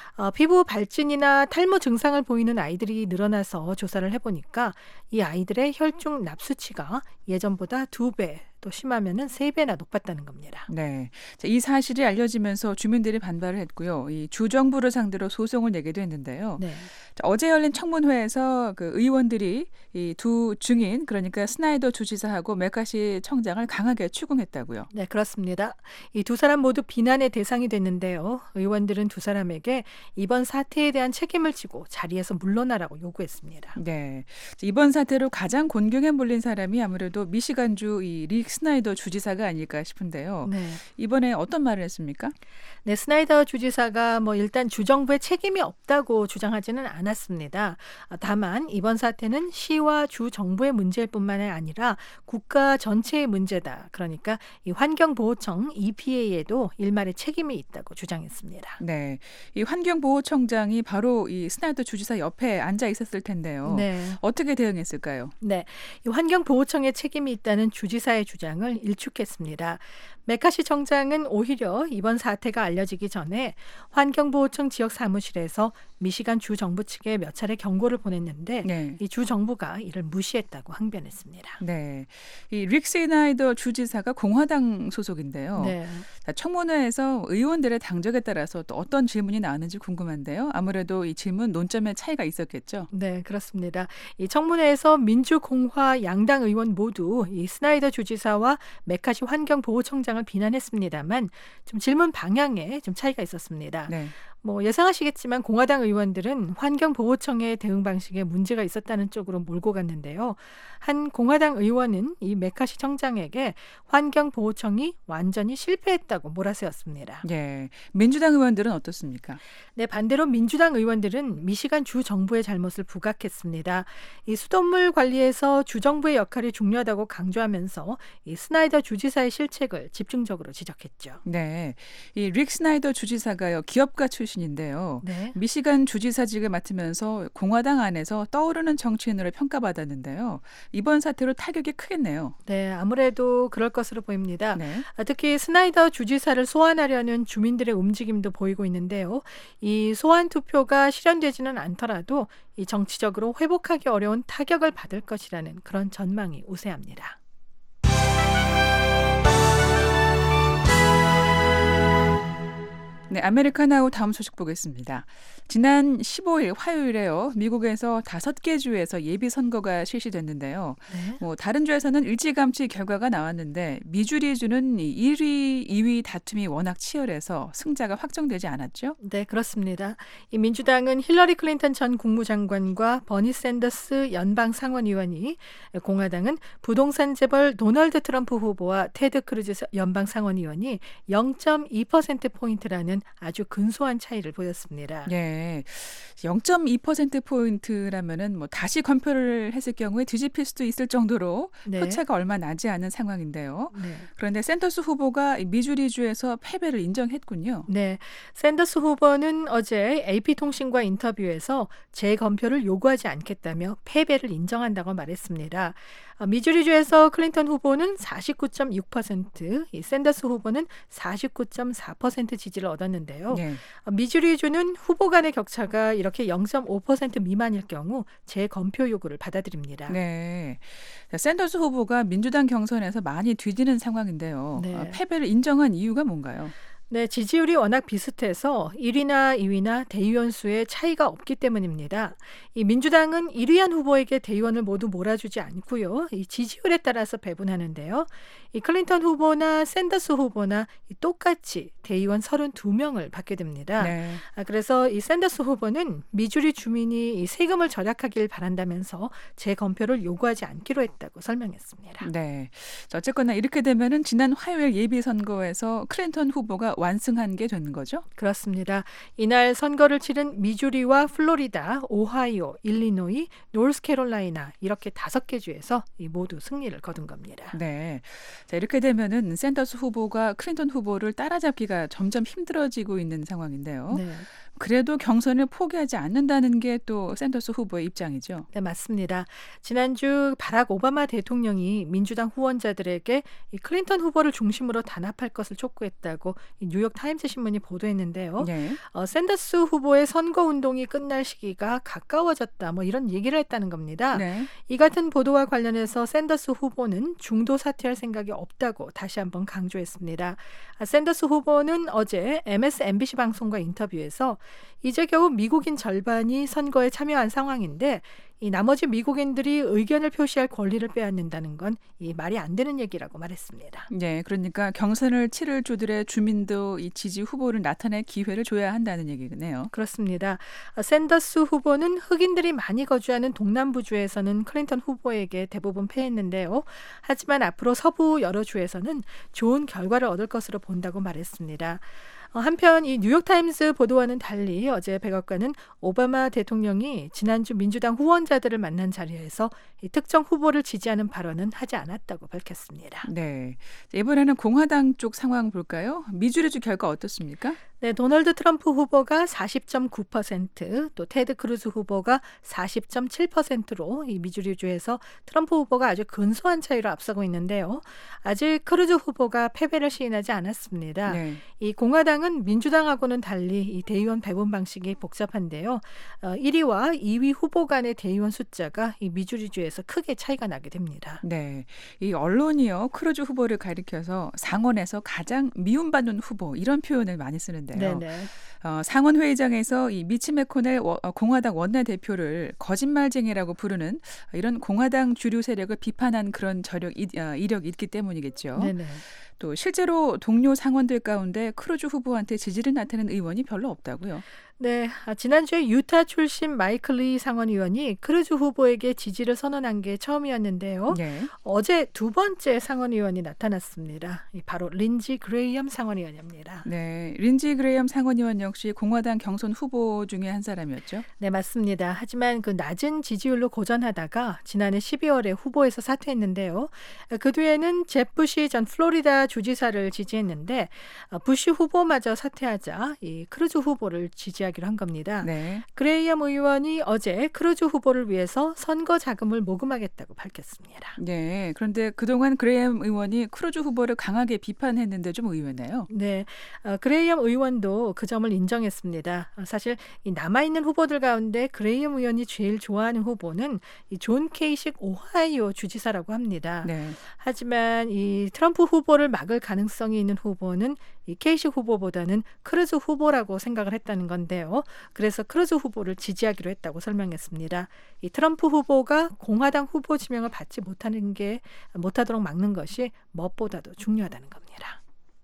F: 피부 발진이나 탈모 증상을 보이는 아이들이 늘어나서 조사를 해보니까 이 아이들의 혈중 납 수치가 예전보다 2배, 또 심하면은 3배나 높았다는 겁니다.
C: 네, 자, 이 사실이 알려지면서 주민들이 반발을 했고요. 이 주정부를 상대로 소송을 내기도 했는데요.
F: 네.
C: 자, 어제 열린 청문회에서 그 의원들이 이 두 증인, 그러니까 스나이더 주지사하고 메카시 청장을 강하게 추궁했다고요.
F: 네, 그렇습니다. 이 두 사람 모두 비난의 대상이 됐는데요. 의원들은 두 사람에게 이번 사태에 대한 책임을 지고 자리에서 물러나라고 요구했습니다.
C: 네, 자, 이번 사태로 가장 곤경에 몰린 사람이 아무래도 미시간주 이 릭 스나이더 주지사가 아닐까 싶은데요.
F: 네.
C: 이번에 어떤 말을 했습니까?
F: 네, 스나이더 주지사가 일단 주정부의 책임이 없다고 주장하지는 않았습니다. 다만 이번 사태는 시와 주정부의 문제일 뿐만이 아니라 국가 전체의 문제다. 그러니까 이 환경보호청 EPA에도 일말의 책임이 있다고 주장했습니다.
C: 네, 이 환경보호청장이 바로 이 스나이더 주지사 옆에 앉아 있었을 텐데요.
F: 네.
C: 어떻게 대응했을까요?
F: 네, 이 환경보호청에 책임이 있다는 주지사의 주장을 일축했습니다. 메카시 청장은 오히려 이번 사태가 알려지기 전에 환경보호청 지역 사무실에서 미시간 주 정부 측에 몇 차례 경고를 보냈는데
C: 네.
F: 이 주 정부가 이를 무시했다고 항변했습니다.
C: 네, 이 릭 스나이더 주지사가 공화당 소속인데요.
F: 네.
C: 자, 청문회에서 의원들의 당적에 따라서 또 어떤 질문이 나왔는지 궁금한데요. 아무래도 이 질문 논점의 차이가 있었겠죠.
F: 네, 그렇습니다. 이 청문회에서 민주, 공화, 양당 의원 모두 이 스나이더 주지사와 메카시 환경보호청장을 비난했습니다만 좀 질문 방향에 좀 차이가 있었습니다.
C: 네.
F: 예상하시겠지만 공화당 의원들은 환경보호청의 대응 방식에 문제가 있었다는 쪽으로 몰고 갔는데요. 한 공화당 의원은 이 메카시 청장에게 환경보호청이 완전히 실패했다고 몰아세웠습니다.
C: 네, 민주당 의원들은 어떻습니까?
F: 네, 반대로 민주당 의원들은 미시간 주 정부의 잘못을 부각했습니다. 이 수돗물 관리에서 주 정부의 역할이 중요하다고 강조하면서 이 스나이더 주지사의 실책을 집중적으로 지적했죠.
C: 네, 이 릭 스나이더 주지사가요, 기업가 출신인데요.
F: 네.
C: 미시간 주지사직을 맡으면서 공화당 안에서 떠오르는 정치인으로 평가받았는데요. 이번 사태로 타격이 크겠네요.
F: 네, 아무래도 그럴 것으로 보입니다.
C: 네.
F: 특히 스나이더 주지사를 소환하려는 주민들의 움직임도 보이고 있는데요. 이 소환 투표가 실현되지는 않더라도 이 정치적으로 회복하기 어려운 타격을 받을 것이라는 그런 전망이 우세합니다.
C: 네, 아메리카나우 다음 소식 보겠습니다. 지난 15일 화요일에요. 미국에서 5개 주에서 예비 선거가 실시됐는데요.
F: 네.
C: 다른 주에서는 일찌감치 결과가 나왔는데 미주리주는 1위, 2위 다툼이 워낙 치열해서 승자가 확정되지 않았죠?
F: 네, 그렇습니다. 이 민주당은 힐러리 클린턴 전 국무장관과 버니 샌더스 연방 상원의원이, 공화당은 부동산 재벌 도널드 트럼프 후보와 테드 크루즈 연방 상원의원이 0.2%포인트라는 아주 근소한 차이를 보였습니다.
C: 네, 0.2%포인트라면은 다시 검표를 했을 경우에 뒤집힐 수도 있을 정도로
F: 네.
C: 표차가 얼마 나지 않은 상황인데요.
F: 네.
C: 그런데 샌더스 후보가 미주리주에서 패배를 인정했군요.
F: 네, 샌더스 후보는 어제 AP통신과 인터뷰에서 재검표를 요구하지 않겠다며 패배를 인정한다고 말했습니다. 미주리주에서 클린턴 후보는 49.6%, 이 샌더스 후보는 49.4% 지지를 얻었는데요.
C: 네.
F: 미주리주는 후보 간의 격차가 이렇게 0.5% 미만일 경우 재검표 요구를 받아들입니다.
C: 네, 샌더스 후보가 민주당 경선에서 많이 뒤지는 상황인데요.
F: 네.
C: 패배를 인정한 이유가 뭔가요?
F: 네, 지지율이 워낙 비슷해서 1위나 2위나 대의원 수의 차이가 없기 때문입니다. 이 민주당은 1위한 후보에게 대의원을 모두 몰아주지 않고요. 이 지지율에 따라서 배분하는데요. 이 클린턴 후보나 샌더스 후보나 똑같이 대의원 32명을 받게 됩니다.
C: 네.
F: 그래서 이 샌더스 후보는 미주리 주민이 이 세금을 절약하길 바란다면서 재검표를 요구하지 않기로 했다고 설명했습니다.
C: 네. 자, 어쨌거나 이렇게 되면은 지난 화요일 예비 선거에서 클린턴 후보가 완승한 게 된 거죠?
F: 그렇습니다. 이날 선거를 치른 미주리와 플로리다, 오하이오, 일리노이, 노스캐롤라이나 이렇게 5개 주에서 모두 승리를 거둔 겁니다.
C: 네. 자, 이렇게 되면은 샌더스 후보가 클린턴 후보를 따라잡기가 점점 힘들어지고 있는 상황인데요.
F: 네.
C: 그래도 경선을 포기하지 않는다는 게 또 샌더스 후보의 입장이죠.
F: 네, 맞습니다. 지난주 바락 오바마 대통령이 민주당 후원자들에게 이 클린턴 후보를 중심으로 단합할 것을 촉구했다고 이 뉴욕 타임스 신문이 보도했는데요.
C: 네.
F: 샌더스 후보의 선거 운동이 끝날 시기가 가까워졌다, 뭐 이런 얘기를 했다는 겁니다.
C: 네.
F: 이 같은 보도와 관련해서 샌더스 후보는 중도 사퇴할 생각이 없다고 다시 한번 강조했습니다. 샌더스 후보는 어제 MSNBC 방송과 인터뷰에서 이제 겨우 미국인 절반이 선거에 참여한 상황인데 이 나머지 미국인들이 의견을 표시할 권리를 빼앗는다는 건 이 말이 안 되는 얘기라고 말했습니다.
C: 네, 그러니까 경선을 치를 주들의 주민도 이 지지 후보를 나타낼 기회를 줘야 한다는 얘기네요.
F: 그렇습니다. 샌더스 후보는 흑인들이 많이 거주하는 동남부주에서는 클린턴 후보에게 대부분 패했는데요. 하지만 앞으로 서부 여러 주에서는 좋은 결과를 얻을 것으로 본다고 말했습니다. 한편 이 뉴욕타임스 보도와는 달리 어제 백악관은 오바마 대통령이 지난주 민주당 후원자들을 만난 자리에서 이 특정 후보를 지지하는 발언은 하지 않았다고 밝혔습니다.
C: 네, 이번에는 공화당 쪽 상황 볼까요? 미주리주 결과 어떻습니까?
F: 네, 도널드 트럼프 후보가 40.9%, 또 테드 크루즈 후보가 40.7%로 이 미주리주에서 트럼프 후보가 아주 근소한 차이로 앞서고 있는데요. 아직 크루즈 후보가 패배를 시인하지 않았습니다.
C: 네.
F: 이 공화당은 민주당하고는 달리 이 대의원 배분 방식이 복잡한데요. 1위와 2위 후보 간의 대의원 숫자가 이 미주리주에서 크게 차이가 나게 됩니다.
C: 네, 이 언론이요 크루즈 후보를 가리켜서 상원에서 가장 미움받는 후보 이런 표현을 많이 쓰는데요.
F: 네네.
C: 상원 회의장에서 이 미치 매코넬 공화당 원내대표를 거짓말쟁이라고 부르는 이런 공화당 주류 세력을 비판한 그런 이력이 있기 때문이겠죠.
F: 네네.
C: 또 실제로 동료 상원들 가운데 크루즈 후보한테 지지를 나타낸 의원이 별로 없다고요.
F: 네, 지난주에 유타 출신 마이클 리 상원의원이 크루즈 후보에게 지지를 선언한 게 처음이었는데요.
C: 네.
F: 어제 두 번째 상원의원이 나타났습니다. 바로 린지 그레이엄 상원의원입니다.
C: 네, 린지 그레이엄 상원의원 역시 공화당 경선 후보 중에 한 사람이었죠.
F: 네, 맞습니다. 하지만 그 낮은 지지율로 고전하다가 지난해 12월에 후보에서 사퇴했는데요. 그 뒤에는 잽 부시 전 플로리다 주지사를 지지했는데 부시 후보마저 사퇴하자 이 크루즈 후보를 지지하기로 한 겁니다.
C: 네.
F: 그레이엄 의원이 어제 크루즈 후보를 위해서 선거 자금을 모금하겠다고 밝혔습니다.
C: 네, 그런데 그동안 그레이엄 의원이 크루즈 후보를 강하게 비판했는데 좀 의외네요.
F: 네, 그레이엄 의원도 그 점을 인정했습니다. 사실 이 남아있는 후보들 가운데 그레이엄 의원이 제일 좋아하는 후보는 이 존 케이식 오하이오 주지사라고 합니다.
C: 네.
F: 하지만 이 트럼프 후보를 막을 가능성이 있는 후보는 이 케이식 후보보다는 크루즈 후보라고 생각을 했다는 건데요. 그래서 크루즈 후보를 지지하기로 했다고 설명했습니다. 이 트럼프 후보가 공화당 후보 지명을 받지 못하도록 막는 것이 무엇보다도 중요하다는 겁니다.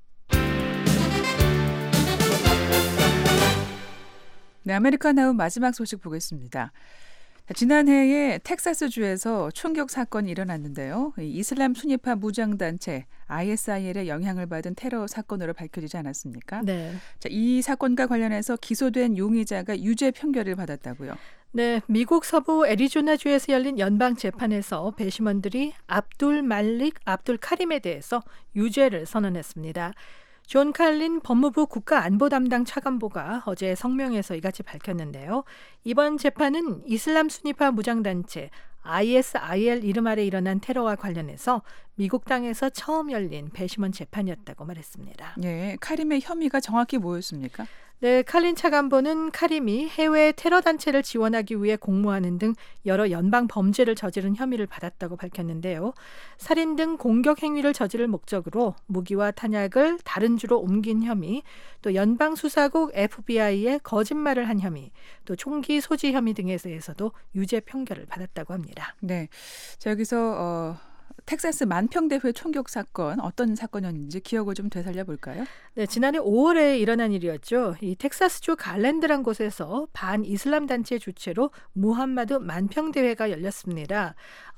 C: 네, 아메리카 나우 마지막 소식 보겠습니다. 지난해에 텍사스주에서 총격 사건이 일어났는데요. 이슬람 순위파 무장단체 ISIL의 영향을 받은 테러 사건으로 밝혀지지 않았습니까?
F: 네.
C: 자, 이 사건과 관련해서 기소된 용의자가 유죄 판결을 받았다고요.
F: 네, 미국 서부 애리조나주에서 열린 연방 재판에서 배심원들이 압둘 말릭 압둘 카림에 대해서 유죄를 선언했습니다. 존 칼린 법무부 국가안보 담당 차관보가 어제 성명에서 이같이 밝혔는데요. 이번 재판은 이슬람 순위파 무장단체 ISIL 이름 아래 일어난 테러와 관련해서 미국 땅에서 처음 열린 배심원 재판이었다고 말했습니다.
C: 네, 카림의 혐의가 정확히 뭐였습니까?
F: 네, 칼린 차관보는 카림이 해외 테러 단체를 지원하기 위해 공모하는 등 여러 연방 범죄를 저지른 혐의를 받았다고 밝혔는데요. 살인 등 공격 행위를 저지를 목적으로 무기와 탄약을 다른 주로 옮긴 혐의, 또 연방 수사국 FBI에 거짓말을 한 혐의, 또 총기 소지 혐의 등에 대해서도 유죄 판결을 받았다고 합니다.
C: 네, 자, 여기서 텍사스 만평대회 총격 사건 어떤 사건이었는지 기억을 좀 되살려 볼까요?
F: 네, 지난해 5월에 일어난 일이었죠. 이 텍사스주 갈랜드란 곳에서 반이슬람 단체 주최로 무함마드 만평대회가 열렸습니다.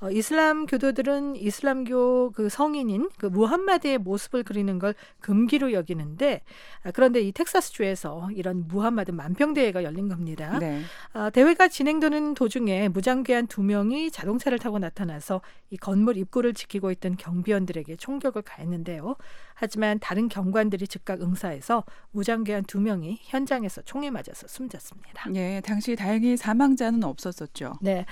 F: 이슬람 교도들은 이슬람교 그 성인인 그 무함마드의 모습을 그리는 걸 금기로 여기는데 그런데 이 텍사스주에서 이런 무함마드 만평대회가 열린 겁니다.
C: 네.
F: 대회가 진행되는 도중에 무장괴한 2명이 자동차를 타고 나타나서 이 건물 입구를 지키고 있던 경비원들에게 총격을 가했는데요. 하지만 다른 경관들이 즉각 응사해서 무장괴한 2명이 현장에서 총에 맞아서 숨졌습니다.
C: 예, 당시 다행히 사망자는 없었었죠.
F: 네,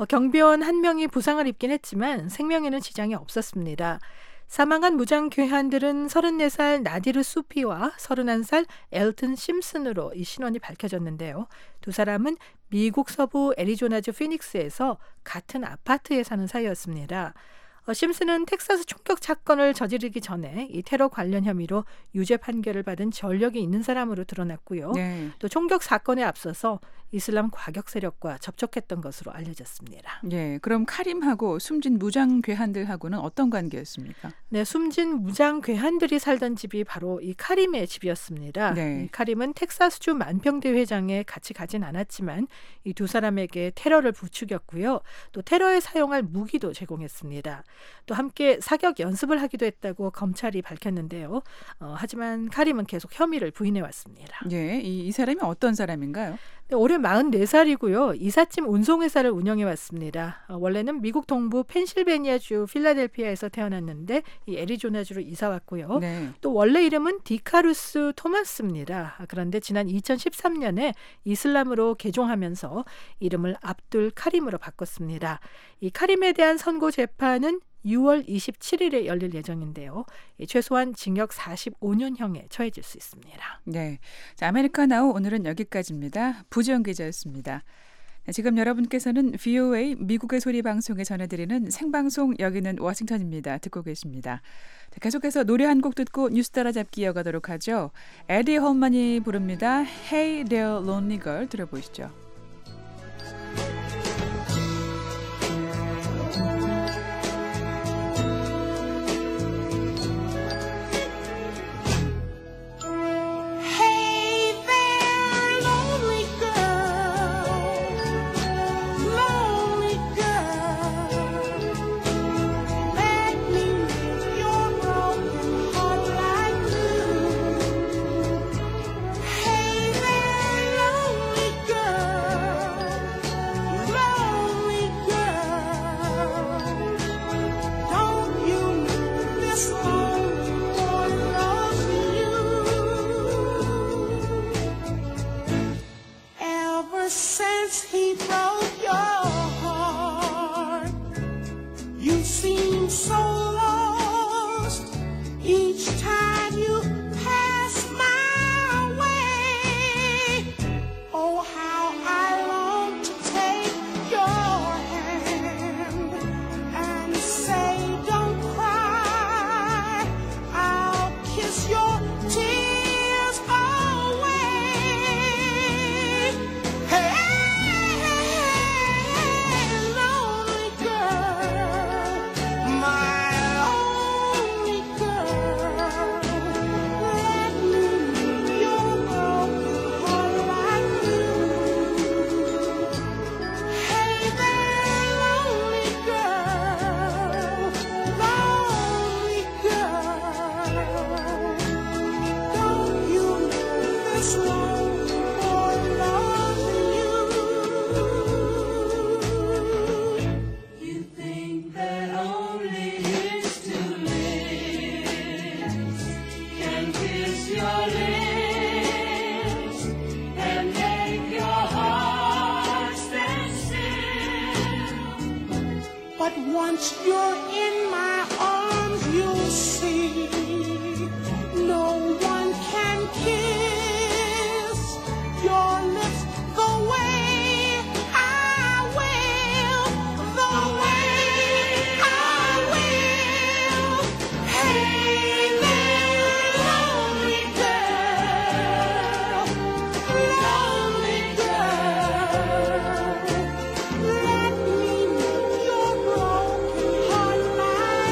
F: 경비원 1명이 부상을 입긴 했지만 생명에는 지장이 없었습니다. 사망한 무장괴한들은 34살 나디르 수피와 31살 엘튼 심슨으로 이 신원이 밝혀졌는데요. 두 사람은 미국 서부 애리조나주 피닉스에서 같은 아파트에 사는 사이였습니다. 심슨은 텍사스 총격 사건을 저지르기 전에 이 테러 관련 혐의로 유죄 판결을 받은 전력이 있는 사람으로 드러났고요.
C: 네.
F: 또 총격 사건에 앞서서 이슬람 과격 세력과 접촉했던 것으로 알려졌습니다.
C: 예, 그럼 카림하고 숨진 무장괴한들하고는 어떤 관계였습니까?
F: 네, 숨진 무장괴한들이 살던 집이 바로 이 카림의 집이었습니다.
C: 네.
F: 이 카림은 텍사스주 만평대회장에 같이 가진 않았지만 이 두 사람에게 테러를 부추겼고요. 또 테러에 사용할 무기도 제공했습니다. 또 함께 사격 연습을 하기도 했다고 검찰이 밝혔는데요. 하지만 카림은 계속 혐의를 부인해왔습니다.
C: 예, 이 사람이 어떤 사람인가요?
F: 네, 올해 44살이고요. 이삿짐 운송회사를 운영해왔습니다. 원래는 미국 동부 펜실베니아주 필라델피아에서 태어났는데 이 애리조나주로 이사왔고요.
C: 네.
F: 또 원래 이름은 디카루스 토마스입니다. 그런데 지난 2013년에 이슬람으로 개종하면서 이름을 압둘 카림으로 바꿨습니다. 이 카림에 대한 선고 재판은 6월 27일에 열릴 예정인데요. 최소한 징역 45년형에 처해질 수 있습니다.
C: 네, 자, 아메리카나우 오늘은 여기까지입니다. 부지영 기자였습니다. 지금 여러분께서는 VOA 미국의 소리 방송에 전해드리는 생방송 여기는 워싱턴입니다. 듣고 계십니다. 자, 계속해서 노래 한 곡 듣고 뉴스 따라잡기 이어가도록 하죠. 에디 홀만이 부릅니다. Hey There Lonely Girl 들어보시죠.
G: Once you're in my arms, you'll see no one can kiss your lips the way I will, the way I will. Hey there, lonely girl, let me know your broken heart like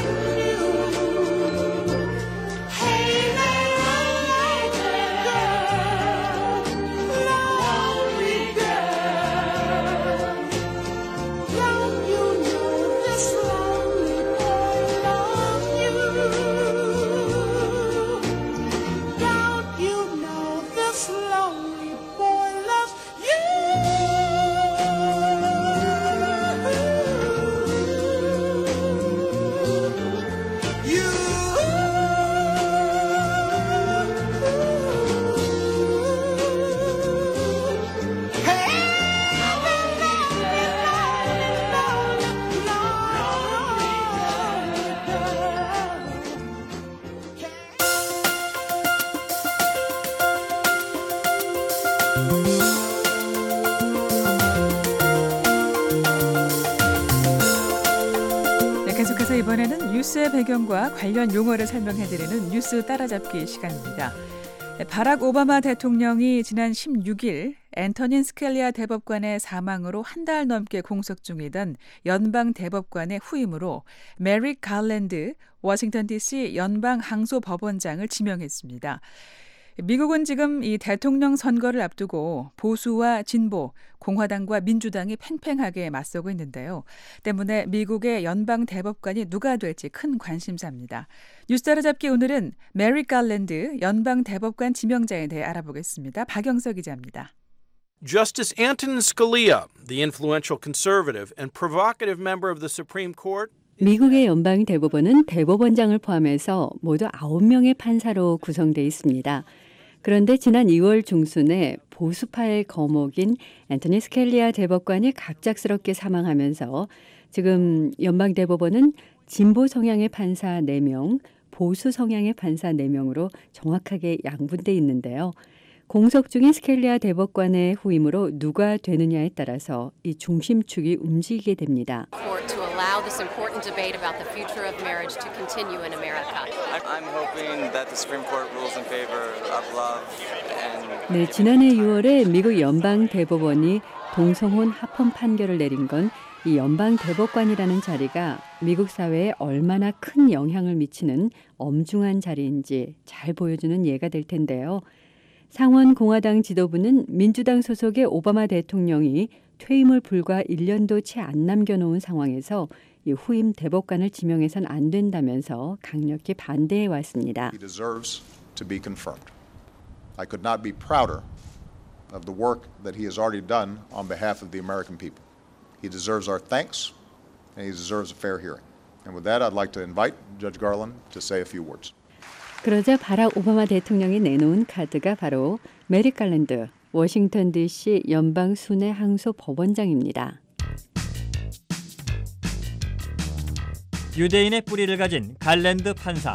C: 그래서 이번에는 뉴스의 배경과 관련 용어를 설명해드리는 뉴스 따라잡기 시간입니다. 바락 오바마 대통령이 지난 16일 앤토닌 스켈리아 대법관의 사망으로 한 달 넘게 공석 중이던 연방 대법관의 후임으로 메릭 갈랜드 워싱턴 DC 연방 항소법원장을 지명했습니다. 미국은 지금 이 대통령 선거를 앞두고 보수와 진보, 공화당과 민주당이 팽팽하게 맞서고 있는데요. 때문에 미국의 연방 대법관이 누가 될지 큰 관심사입니다. 뉴스 따라잡기 오늘은 메릭 갈랜드 연방 대법관 지명자에 대해 알아보겠습니다. 박영석 기자입니다.
H: Justice Antonin Scalia, the influential conservative and provocative member of the Supreme Court,
E: 미국의 연방 대법원은 대법원장을 포함해서 모두 9명의 판사로 구성되어 있습니다. 그런데 지난 2월 중순에 보수파의 거목인 앤토니 스켈리아 대법관이 갑작스럽게 사망하면서 지금 연방 대법원은 진보 성향의 판사 4명, 보수 성향의 판사 4명으로 정확하게 양분돼 있는데요. 공석 중인 스켈리아 대법관의 후임으로 누가 되느냐에 따라서 이 중심축이 움직이게 됩니다.
I: To allow this important debate about the future of marriage to continue in America.
J: I'm hoping that the Supreme Court rules in favor of love and
E: 네, 지난해 6월에 미국 연방 대법원이 동성혼 합헌 판결을 내린 건 이 연방 대법관이라는 자리가 미국 사회에 얼마나 큰 영향을 미치는 엄중한 자리인지 잘 보여주는 예가 될 텐데요. 상원 공화당 지도부는 민주당 소속의 오바마 대통령이 퇴임을 불과 1년도 채 안 남겨놓은 상황에서 이 후임 대법관을 지명해선 안 된다면서 강력히 반대해 왔습니다.
K: He deserves to be confirmed. I could not be prouder of the work that he has already done on behalf of the American people. He deserves our thanks and he deserves a fair hearing. And with that, I'd like to invite Judge Garland to say a few words.
E: 그러자 바락 오바마 대통령이 내놓은 카드가 바로 메릭 갈랜드 워싱턴 DC 연방 순회 항소 법원장입니다.
A: 유대인의 뿌리를 가진 갈랜드 판사.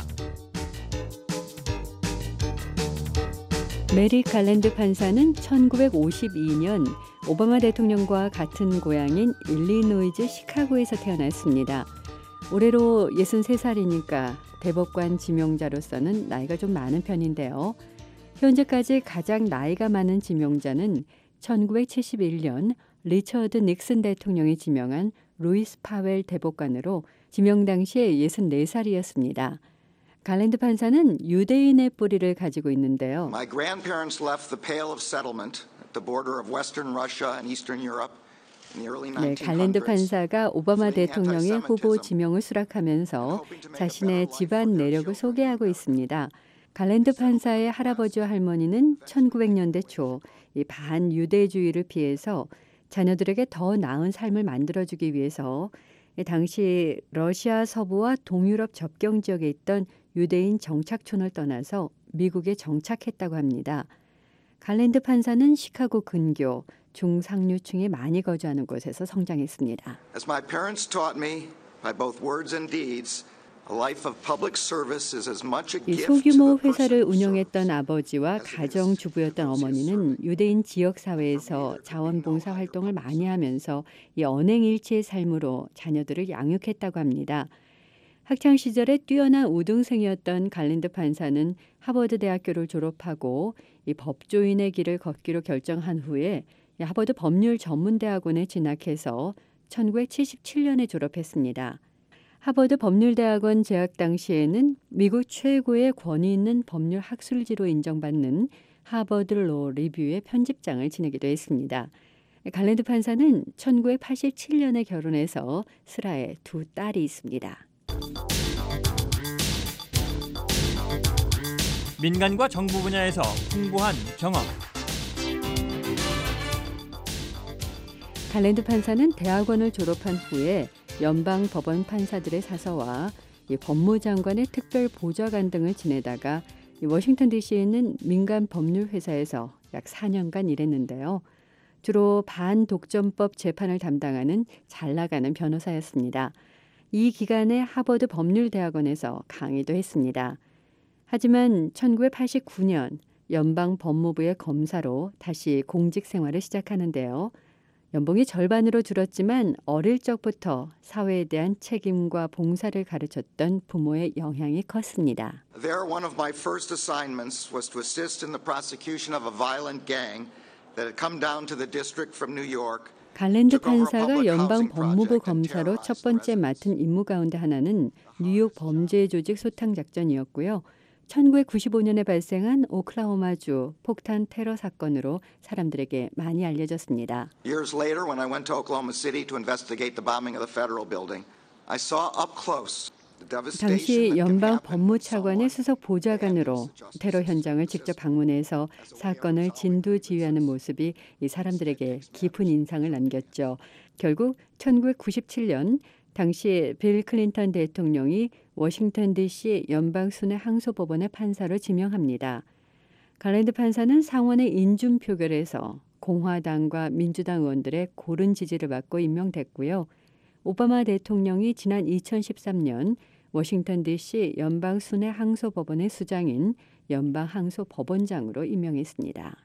E: 메릭 갈랜드 판사는 1952년 오바마 대통령과 같은 고향인 일리노이주 시카고에서 태어났습니다. 올해로 63살이니까 대법관 지명자로서는 나이가 좀 많은 편인데요. 현재까지 가장 나이가 많은 지명자는 1971년 리처드 닉슨 대통령이 지명한 루이스 파웰 대법관으로 지명 당시에 64살이었습니다. 갈랜드 판사는 유대인의 뿌리를 가지고 있는데요.
L: My grandparents left the Pale of Settlement at the border of Western Russia and Eastern Europe.
E: 네, 갈랜드 판사가 오바마 대통령의 후보 지명을 수락하면서 자신의 집안 내력을 소개하고 있습니다. 갈랜드 판사의 할아버지와 할머니는 1900년대 초 이 반유대주의를 피해서 자녀들에게 더 나은 삶을 만들어주기 위해서 당시 러시아 서부와 동유럽 접경 지역에 있던 유대인 정착촌을 떠나서 미국에 정착했다고 합니다. 갈랜드 판사는 시카고 근교, 중상류층이 많이 거주하는 곳에서 성장했습니다.
L: As my parents taught me by both words and deeds, a life of public service is as much a
E: 이
L: gift
E: 소규모
L: to the
E: 회사를
L: person who
E: 운영했던
L: serves
E: 아버지와 가정주부였던 어머니는 유대인 지역사회에서 자원봉사 활동을 많이 하면서 이 언행일치의 삶으로 자녀들을 양육했다고 합니다. 학창시절에 뛰어난 우등생이었던 갈랜드 판사는 하버드 대학교를 졸업하고 이 법조인의 길을 걷기로 결정한 후에 하버드 법률 전문대학원에 진학해서 1977년에 졸업했습니다. 하버드 법률대학원 재학 당시에는 미국 최고의 권위 있는 법률 학술지로 인정받는 하버드 로 리뷰의 편집장을 지내기도 했습니다. 갈랜드 판사는 1987년에 결혼해서 슬하에 2 딸이 있습니다.
A: 민간과 정부 분야에서 풍부한 경험.
E: 갈랜드 판사는 대학원을 졸업한 후에 연방법원 판사들의 사서와 법무장관의 특별 보좌관 등을 지내다가 워싱턴 DC에 있는 민간 법률 회사에서 약 4년간 일했는데요. 주로 반독점법 재판을 담당하는 잘 나가는 변호사였습니다. 이 기간에 하버드 법률대학원에서 강의도 했습니다. 하지만 1989년 연방법무부의 검사로 다시 공직 생활을 시작하는데요. 연봉이 절반으로 줄었지만 어릴 적부터 사회에 대한 책임과 봉사를 가르쳤던 부모의 영향이 컸습니다.
L: There, one of my first assignments was to assist in the prosecution of a violent gang that had come down to the district from New York.
E: 갈랜드 판사가 연방 법무부 검사로 첫 번째 맡은 임무 가운데 하나는 뉴욕 범죄 조직 소탕 작전이었고요. 1995년에 발생한 오클라호마주 폭탄 테러 사건으로 사람들에게 많이 알려졌습니다.
L: Years later, when I went to Oklahoma City to investigate the bombing of the Federal Building, I saw up close the devastation.
E: 당시 연방 법무차관의 수석 보좌관으로 테러 현장을 직접 방문해서 사건을 진두지휘하는 모습이 이 사람들에게 깊은 인상을 남겼죠. 결국 1997년 당시 빌 클린턴 대통령이 워싱턴 DC 연방 순회 항소법원의 판사로 지명합니다. 갈랜드 판사는 상원의 인준 표결에서 공화당과 민주당 의원들의 고른 지지를 받고 임명됐고요. 오바마 대통령이 지난 2013년 워싱턴 DC 연방 순회 항소법원의 수장인 연방 항소법원장으로 임명했습니다.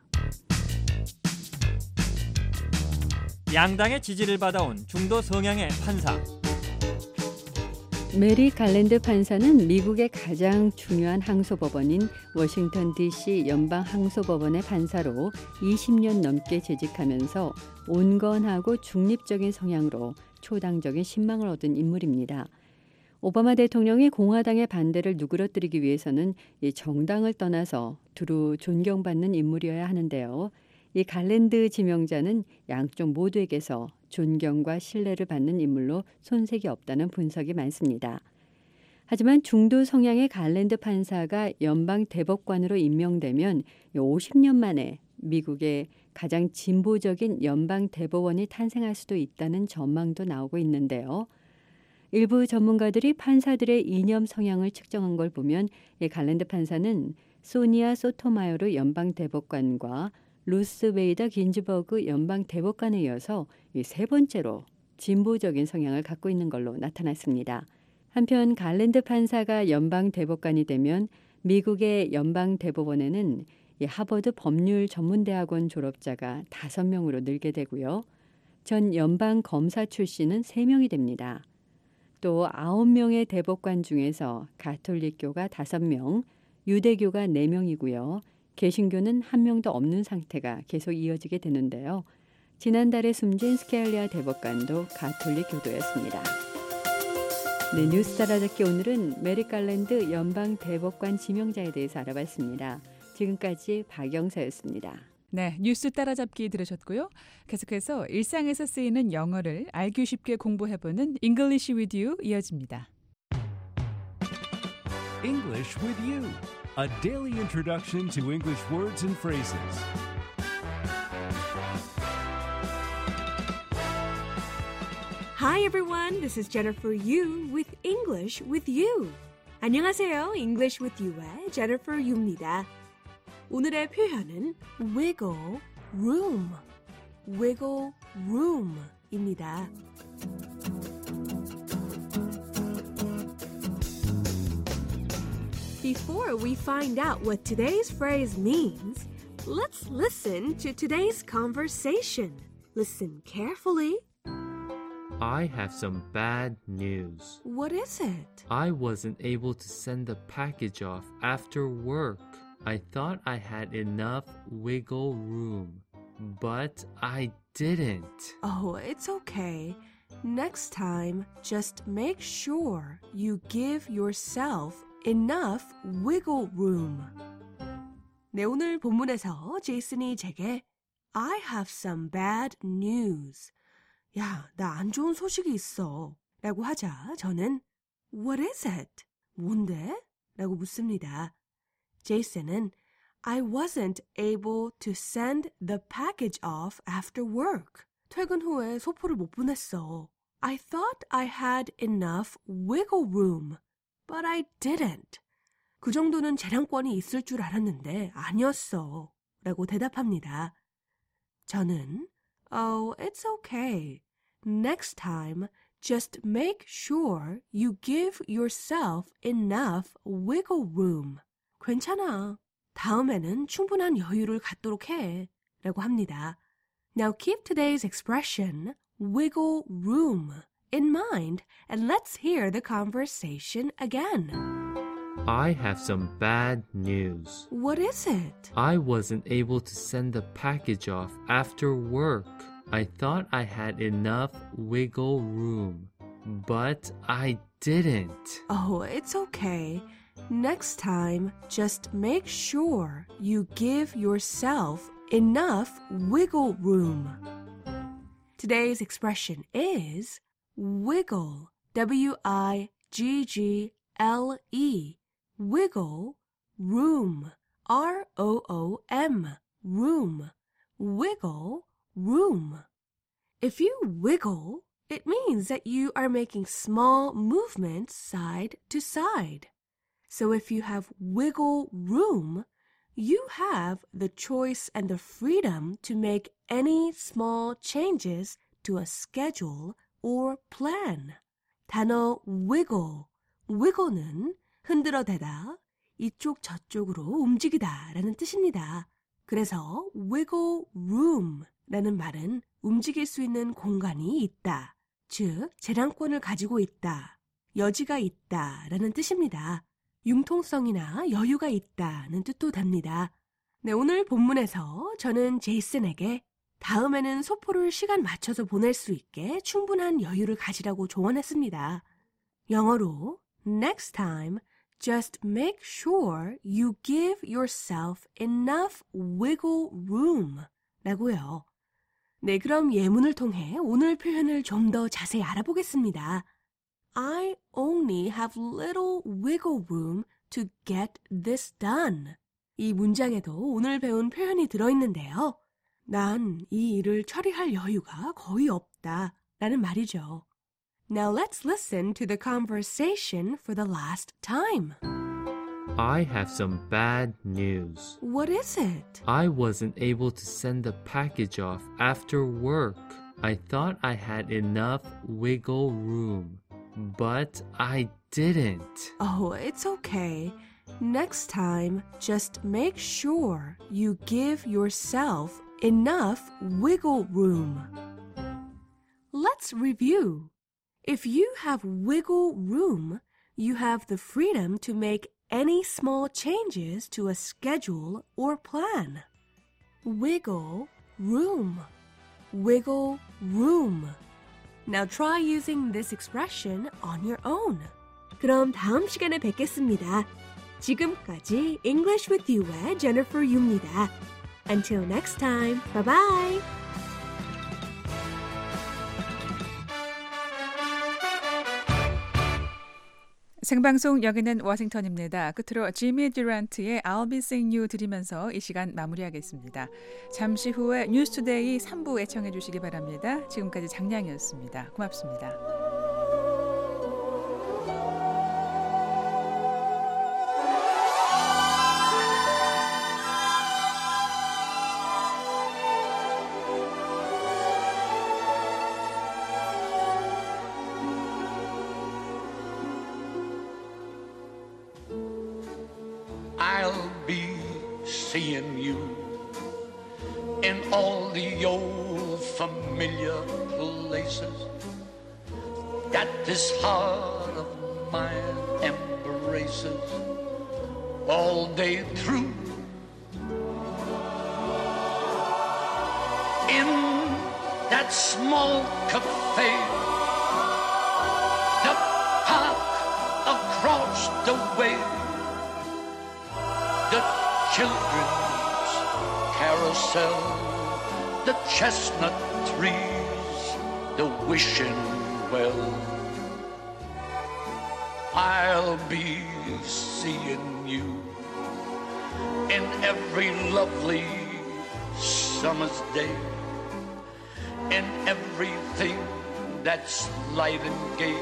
A: 양당의 지지를 받아온 중도 성향의 판사.
E: 메리 갈랜드 판사는 미국의 가장 중요한 항소법원인 워싱턴 DC 연방 항소법원의 판사로 20년 넘게 재직하면서 온건하고 중립적인 성향으로 초당적인 신망을 얻은 인물입니다. 오바마 대통령이 공화당의 반대를 누그러뜨리기 위해서는 이 정당을 떠나서 두루 존경받는 인물이어야 하는데요. 이 갈랜드 지명자는 양쪽 모두에게서 존경과 신뢰를 받는 인물로 손색이 없다는 분석이 많습니다. 하지만 중도 성향의 갈랜드 판사가 연방 대법관으로 임명되면 50년 만에 미국의 가장 진보적인 연방 대법원이 탄생할 수도 있다는 전망도 나오고 있는데요. 일부 전문가들이 판사들의 이념 성향을 측정한 걸 보면 이 갈랜드 판사는 소니아 소토마요르 연방 대법관과 루스 베이더 긴즈버그 연방 대법관에 이어서 세 번째로 진보적인 성향을 갖고 있는 걸로 나타났습니다. 한편 갈랜드 판사가 연방 대법관이 되면 미국의 연방 대법원에는 하버드 법률 전문대학원 졸업자가 5명으로 늘게 되고요. 전 연방 검사 출신은 3명이 됩니다. 또 9명의 대법관 중에서 가톨릭교가 5명, 유대교가 4명이고요. 개신교는 1명도 없는 상태가 계속 이어지게 되는데요. 지난달에 숨진 스칼리아 대법관도 가톨릭 교도였습니다. 네, 뉴스 따라잡기 오늘은 메리 갈랜드 연방 대법관 지명자에 대해서 알아봤습니다. 지금까지 박영사였습니다.
C: 네, 뉴스 따라잡기 들으셨고요. 계속해서 일상에서 쓰이는 영어를 알기 쉽게 공부해보는 English with You 이어집니다.
M: English with You, a daily introduction to English words and phrases.
N: Hi everyone, this is Jennifer Yu with English with You. 안녕하세요, English with You의 Jennifer Yu입니다. 오늘의 표현은 wiggle room, wiggle room입니다. Before we find out what today's phrase means, let's listen to today's conversation. Listen carefully.
O: I have some bad news.
N: What is it?
O: I wasn't able to send the package off after work. I thought I had enough wiggle room, but I didn't.
N: Oh, it's okay. Next time, just make sure you give yourself enough wiggle room. 네, 오늘 본문에서 제이슨이 제게 I have some bad news. 야, 나 안 좋은 소식이 있어. 라고 하자 저는 What is it? 뭔데? 라고 묻습니다. 제이슨은 I wasn't able to send the package off after work. 퇴근 후에 소포를 못 보냈어. I thought I had enough wiggle room, but I didn't. 그 정도는 재량권이 있을 줄 알았는데 아니었어. 라고 대답합니다. 저는 Oh, it's okay. Next time, just make sure you give yourself enough wiggle room. 괜찮아. 다음에는 충분한 여유를 갖도록 해. 라고 합니다. Now keep today's expression, wiggle room, in mind, and let's hear the conversation again.
O: I have some bad news.
N: What is it?
O: I wasn't able to send the package off after work. I thought I had enough wiggle room, but I didn't.
N: Oh, it's okay. Next time, just make sure you give yourself enough wiggle room. Today's expression is wiggle, W-I-G-G-L-E, wiggle, room, R-O-O-M, room, wiggle, room. If you wiggle, it means that you are making small movements side to side. So if you have wiggle room, you have the choice and the freedom to make any small changes to a schedule or plan. 단어 wiggle, wiggle는 흔들어대다, 이쪽 저쪽으로 움직이다 라는 뜻입니다. 그래서 wiggle room 라는 말은 움직일 수 있는 공간이 있다, 즉 재량권을 가지고 있다, 여지가 있다 라는 뜻입니다. 융통성이나 여유가 있다는 뜻도 됩니다. 네, 오늘 본문에서 저는 제이슨에게 다음에는 소포를 시간 맞춰서 보낼 수 있게 충분한 여유를 가지라고 조언했습니다. 영어로 Next time, just make sure you give yourself enough wiggle room 라고요. 네, 그럼 예문을 통해 오늘 표현을 좀 더 자세히 알아보겠습니다. I only have little wiggle room to get this done. 이 문장에도 오늘 배운 표현이 들어있는데요. 난 이 일을 처리할 여유가 거의 없다 라는 말이죠. Now let's listen to the conversation for the last time.
O: I have some bad news.
N: What is it?
O: I wasn't able to send the package off after work. I thought I had enough wiggle room, but I didn't.
N: Oh, it's okay. Next time, just make sure you give yourself enough wiggle room. Let's review. If you have wiggle room, you have the freedom to make any small changes to a schedule or plan. Wiggle room. Wiggle room. Now try using this expression on your own. 그럼 다음 시간에 뵙겠습니다. 지금까지 English with You의 Jennifer Yu입니다. Until next time, bye-bye!
C: 생방송 여기는 워싱턴입니다. 끝으로 지미 듀란트의 I'll be seeing you 들으면서 이 시간 마무리하겠습니다. 잠시 후에 뉴스투데이 3부 애청해 주시기 바랍니다. 지금까지 장량이었습니다. 고맙습니다.
P: I'll be seeing you in all the old familiar places that this heart of mine embraces all day through. In that small cafe, the park across the way, the children's carousel, the chestnut trees, the wishing well. I'll be seeing you in every lovely summer's day, in everything that's light and gay.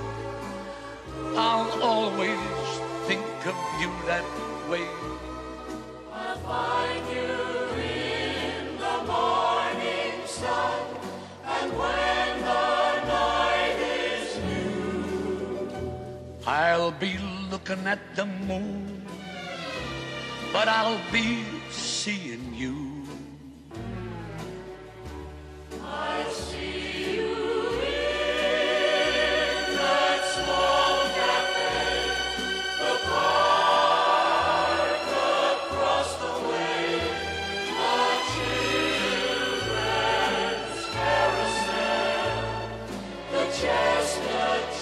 P: I'll always think of you that way.
G: I'll find you in the morning sun, and when the night is new,
P: I'll be looking at the moon, but I'll be seeing you.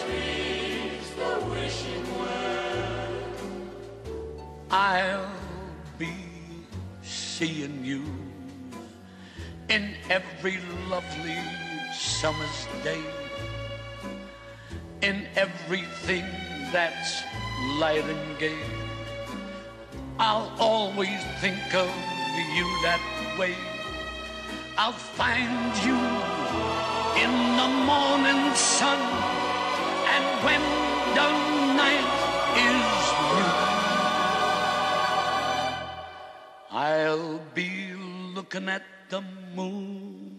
G: speaks the wishing word.
P: I'll be seeing you in every lovely summer's day, in everything that's light and gay. I'll always think of you that way. I'll find you in the morning sun, and when the night is new, I'll be looking at the moon,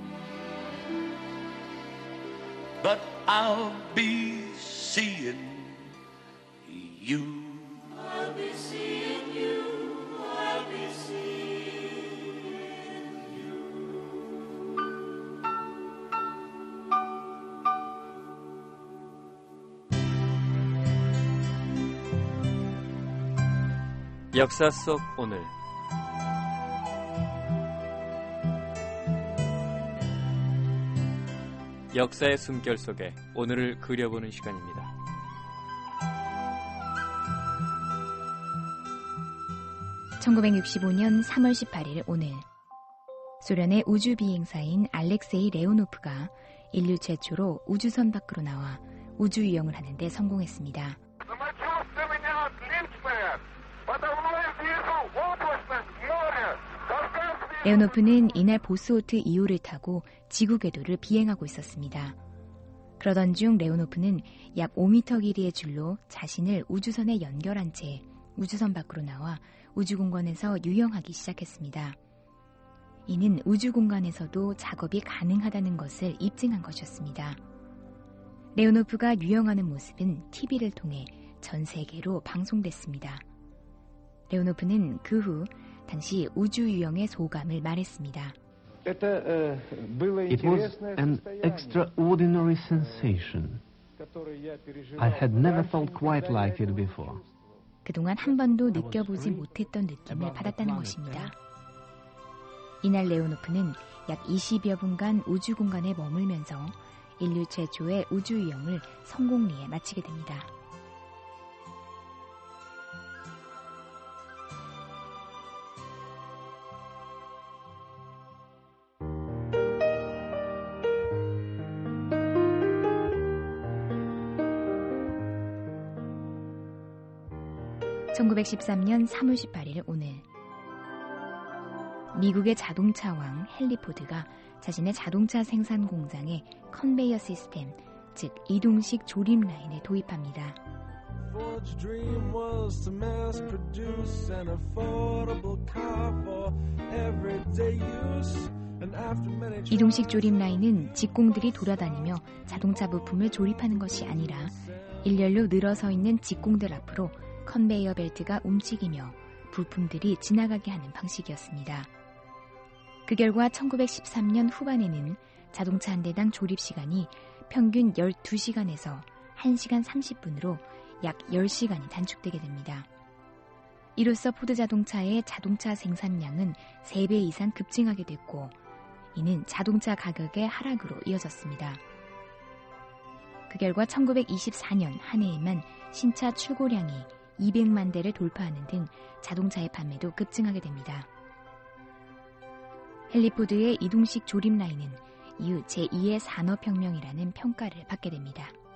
P: but I'll be seeing you.
G: I'll be seeing you, I'll be seeing you.
A: 역사 속 오늘. 역사의 숨결 속에 오늘을 그려보는 시간입니다.
Q: (1965년 3월 18일) 오늘 소련의 우주 비행사인 알렉세이 레오노프가 인류 최초로 우주선 밖으로 나와 우주 유영을 하는 데 성공했습니다. 레오노프는 이날 보스호트 2호를 타고 지구 궤도를 비행하고 있었습니다. 그러던 중 레오노프는 약 5m 길이의 줄로 자신을 우주선에 연결한 채 우주선 밖으로 나와 우주공간에서 유영하기 시작했습니다. 이는 우주공간에서도 작업이 가능하다는 것을 입증한 것이었습니다. 레오노프가 유영하는 모습은 TV를 통해 전 세계로 방송됐습니다. 레오노프는 그 후 당시 우주 유영의 소감을 말했습니다.
R: It was an extraordinary sensation. I had never felt quite like it before.
Q: 그동안 한 번도 느껴보지 못했던 느낌을 받았다는 것입니다. 이날 레오노프는 약 20여 분간 우주 공간에 머물면서 인류 최초의 우주 유영을 성공리에 마치게 됩니다. (1913년 3월 18일) 오늘 미국의 자동차 왕 헨리 포드가 자신의 자동차 생산 공장에 컨베이어 시스템, 즉 이동식 조립 라인을 도입합니다.
S: Ford's dream was to mass produce an affordable car for everyday use.
Q: 이동식 조립 라인은 직공들이 돌아다니며 자동차 부품을 조립하는 것이 아니라 일렬로 늘어서 있는 직공들 앞으로 컨베이어 벨트가 움직이며 부품들이 지나가게 하는 방식이었습니다. 그 결과 1913년 후반에는 자동차 한 대당 조립 시간이 평균 12시간에서 1시간 30분으로 약 10시간이 단축되게 됩니다. 이로써 포드 자동차의 자동차 생산량은 3배 이상 급증하게 됐고 이는 자동차 가격의 하락으로 이어졌습니다. 그 결과 1924년 한 해에만 신차 출고량이 200만 대를 돌파하는 등 자동차의 판매도 급증하게 됩니다. 헨리 포드의 이동식 조립 라인은 이후 제2의 산업혁명이라는 평가를 받게 됩니다.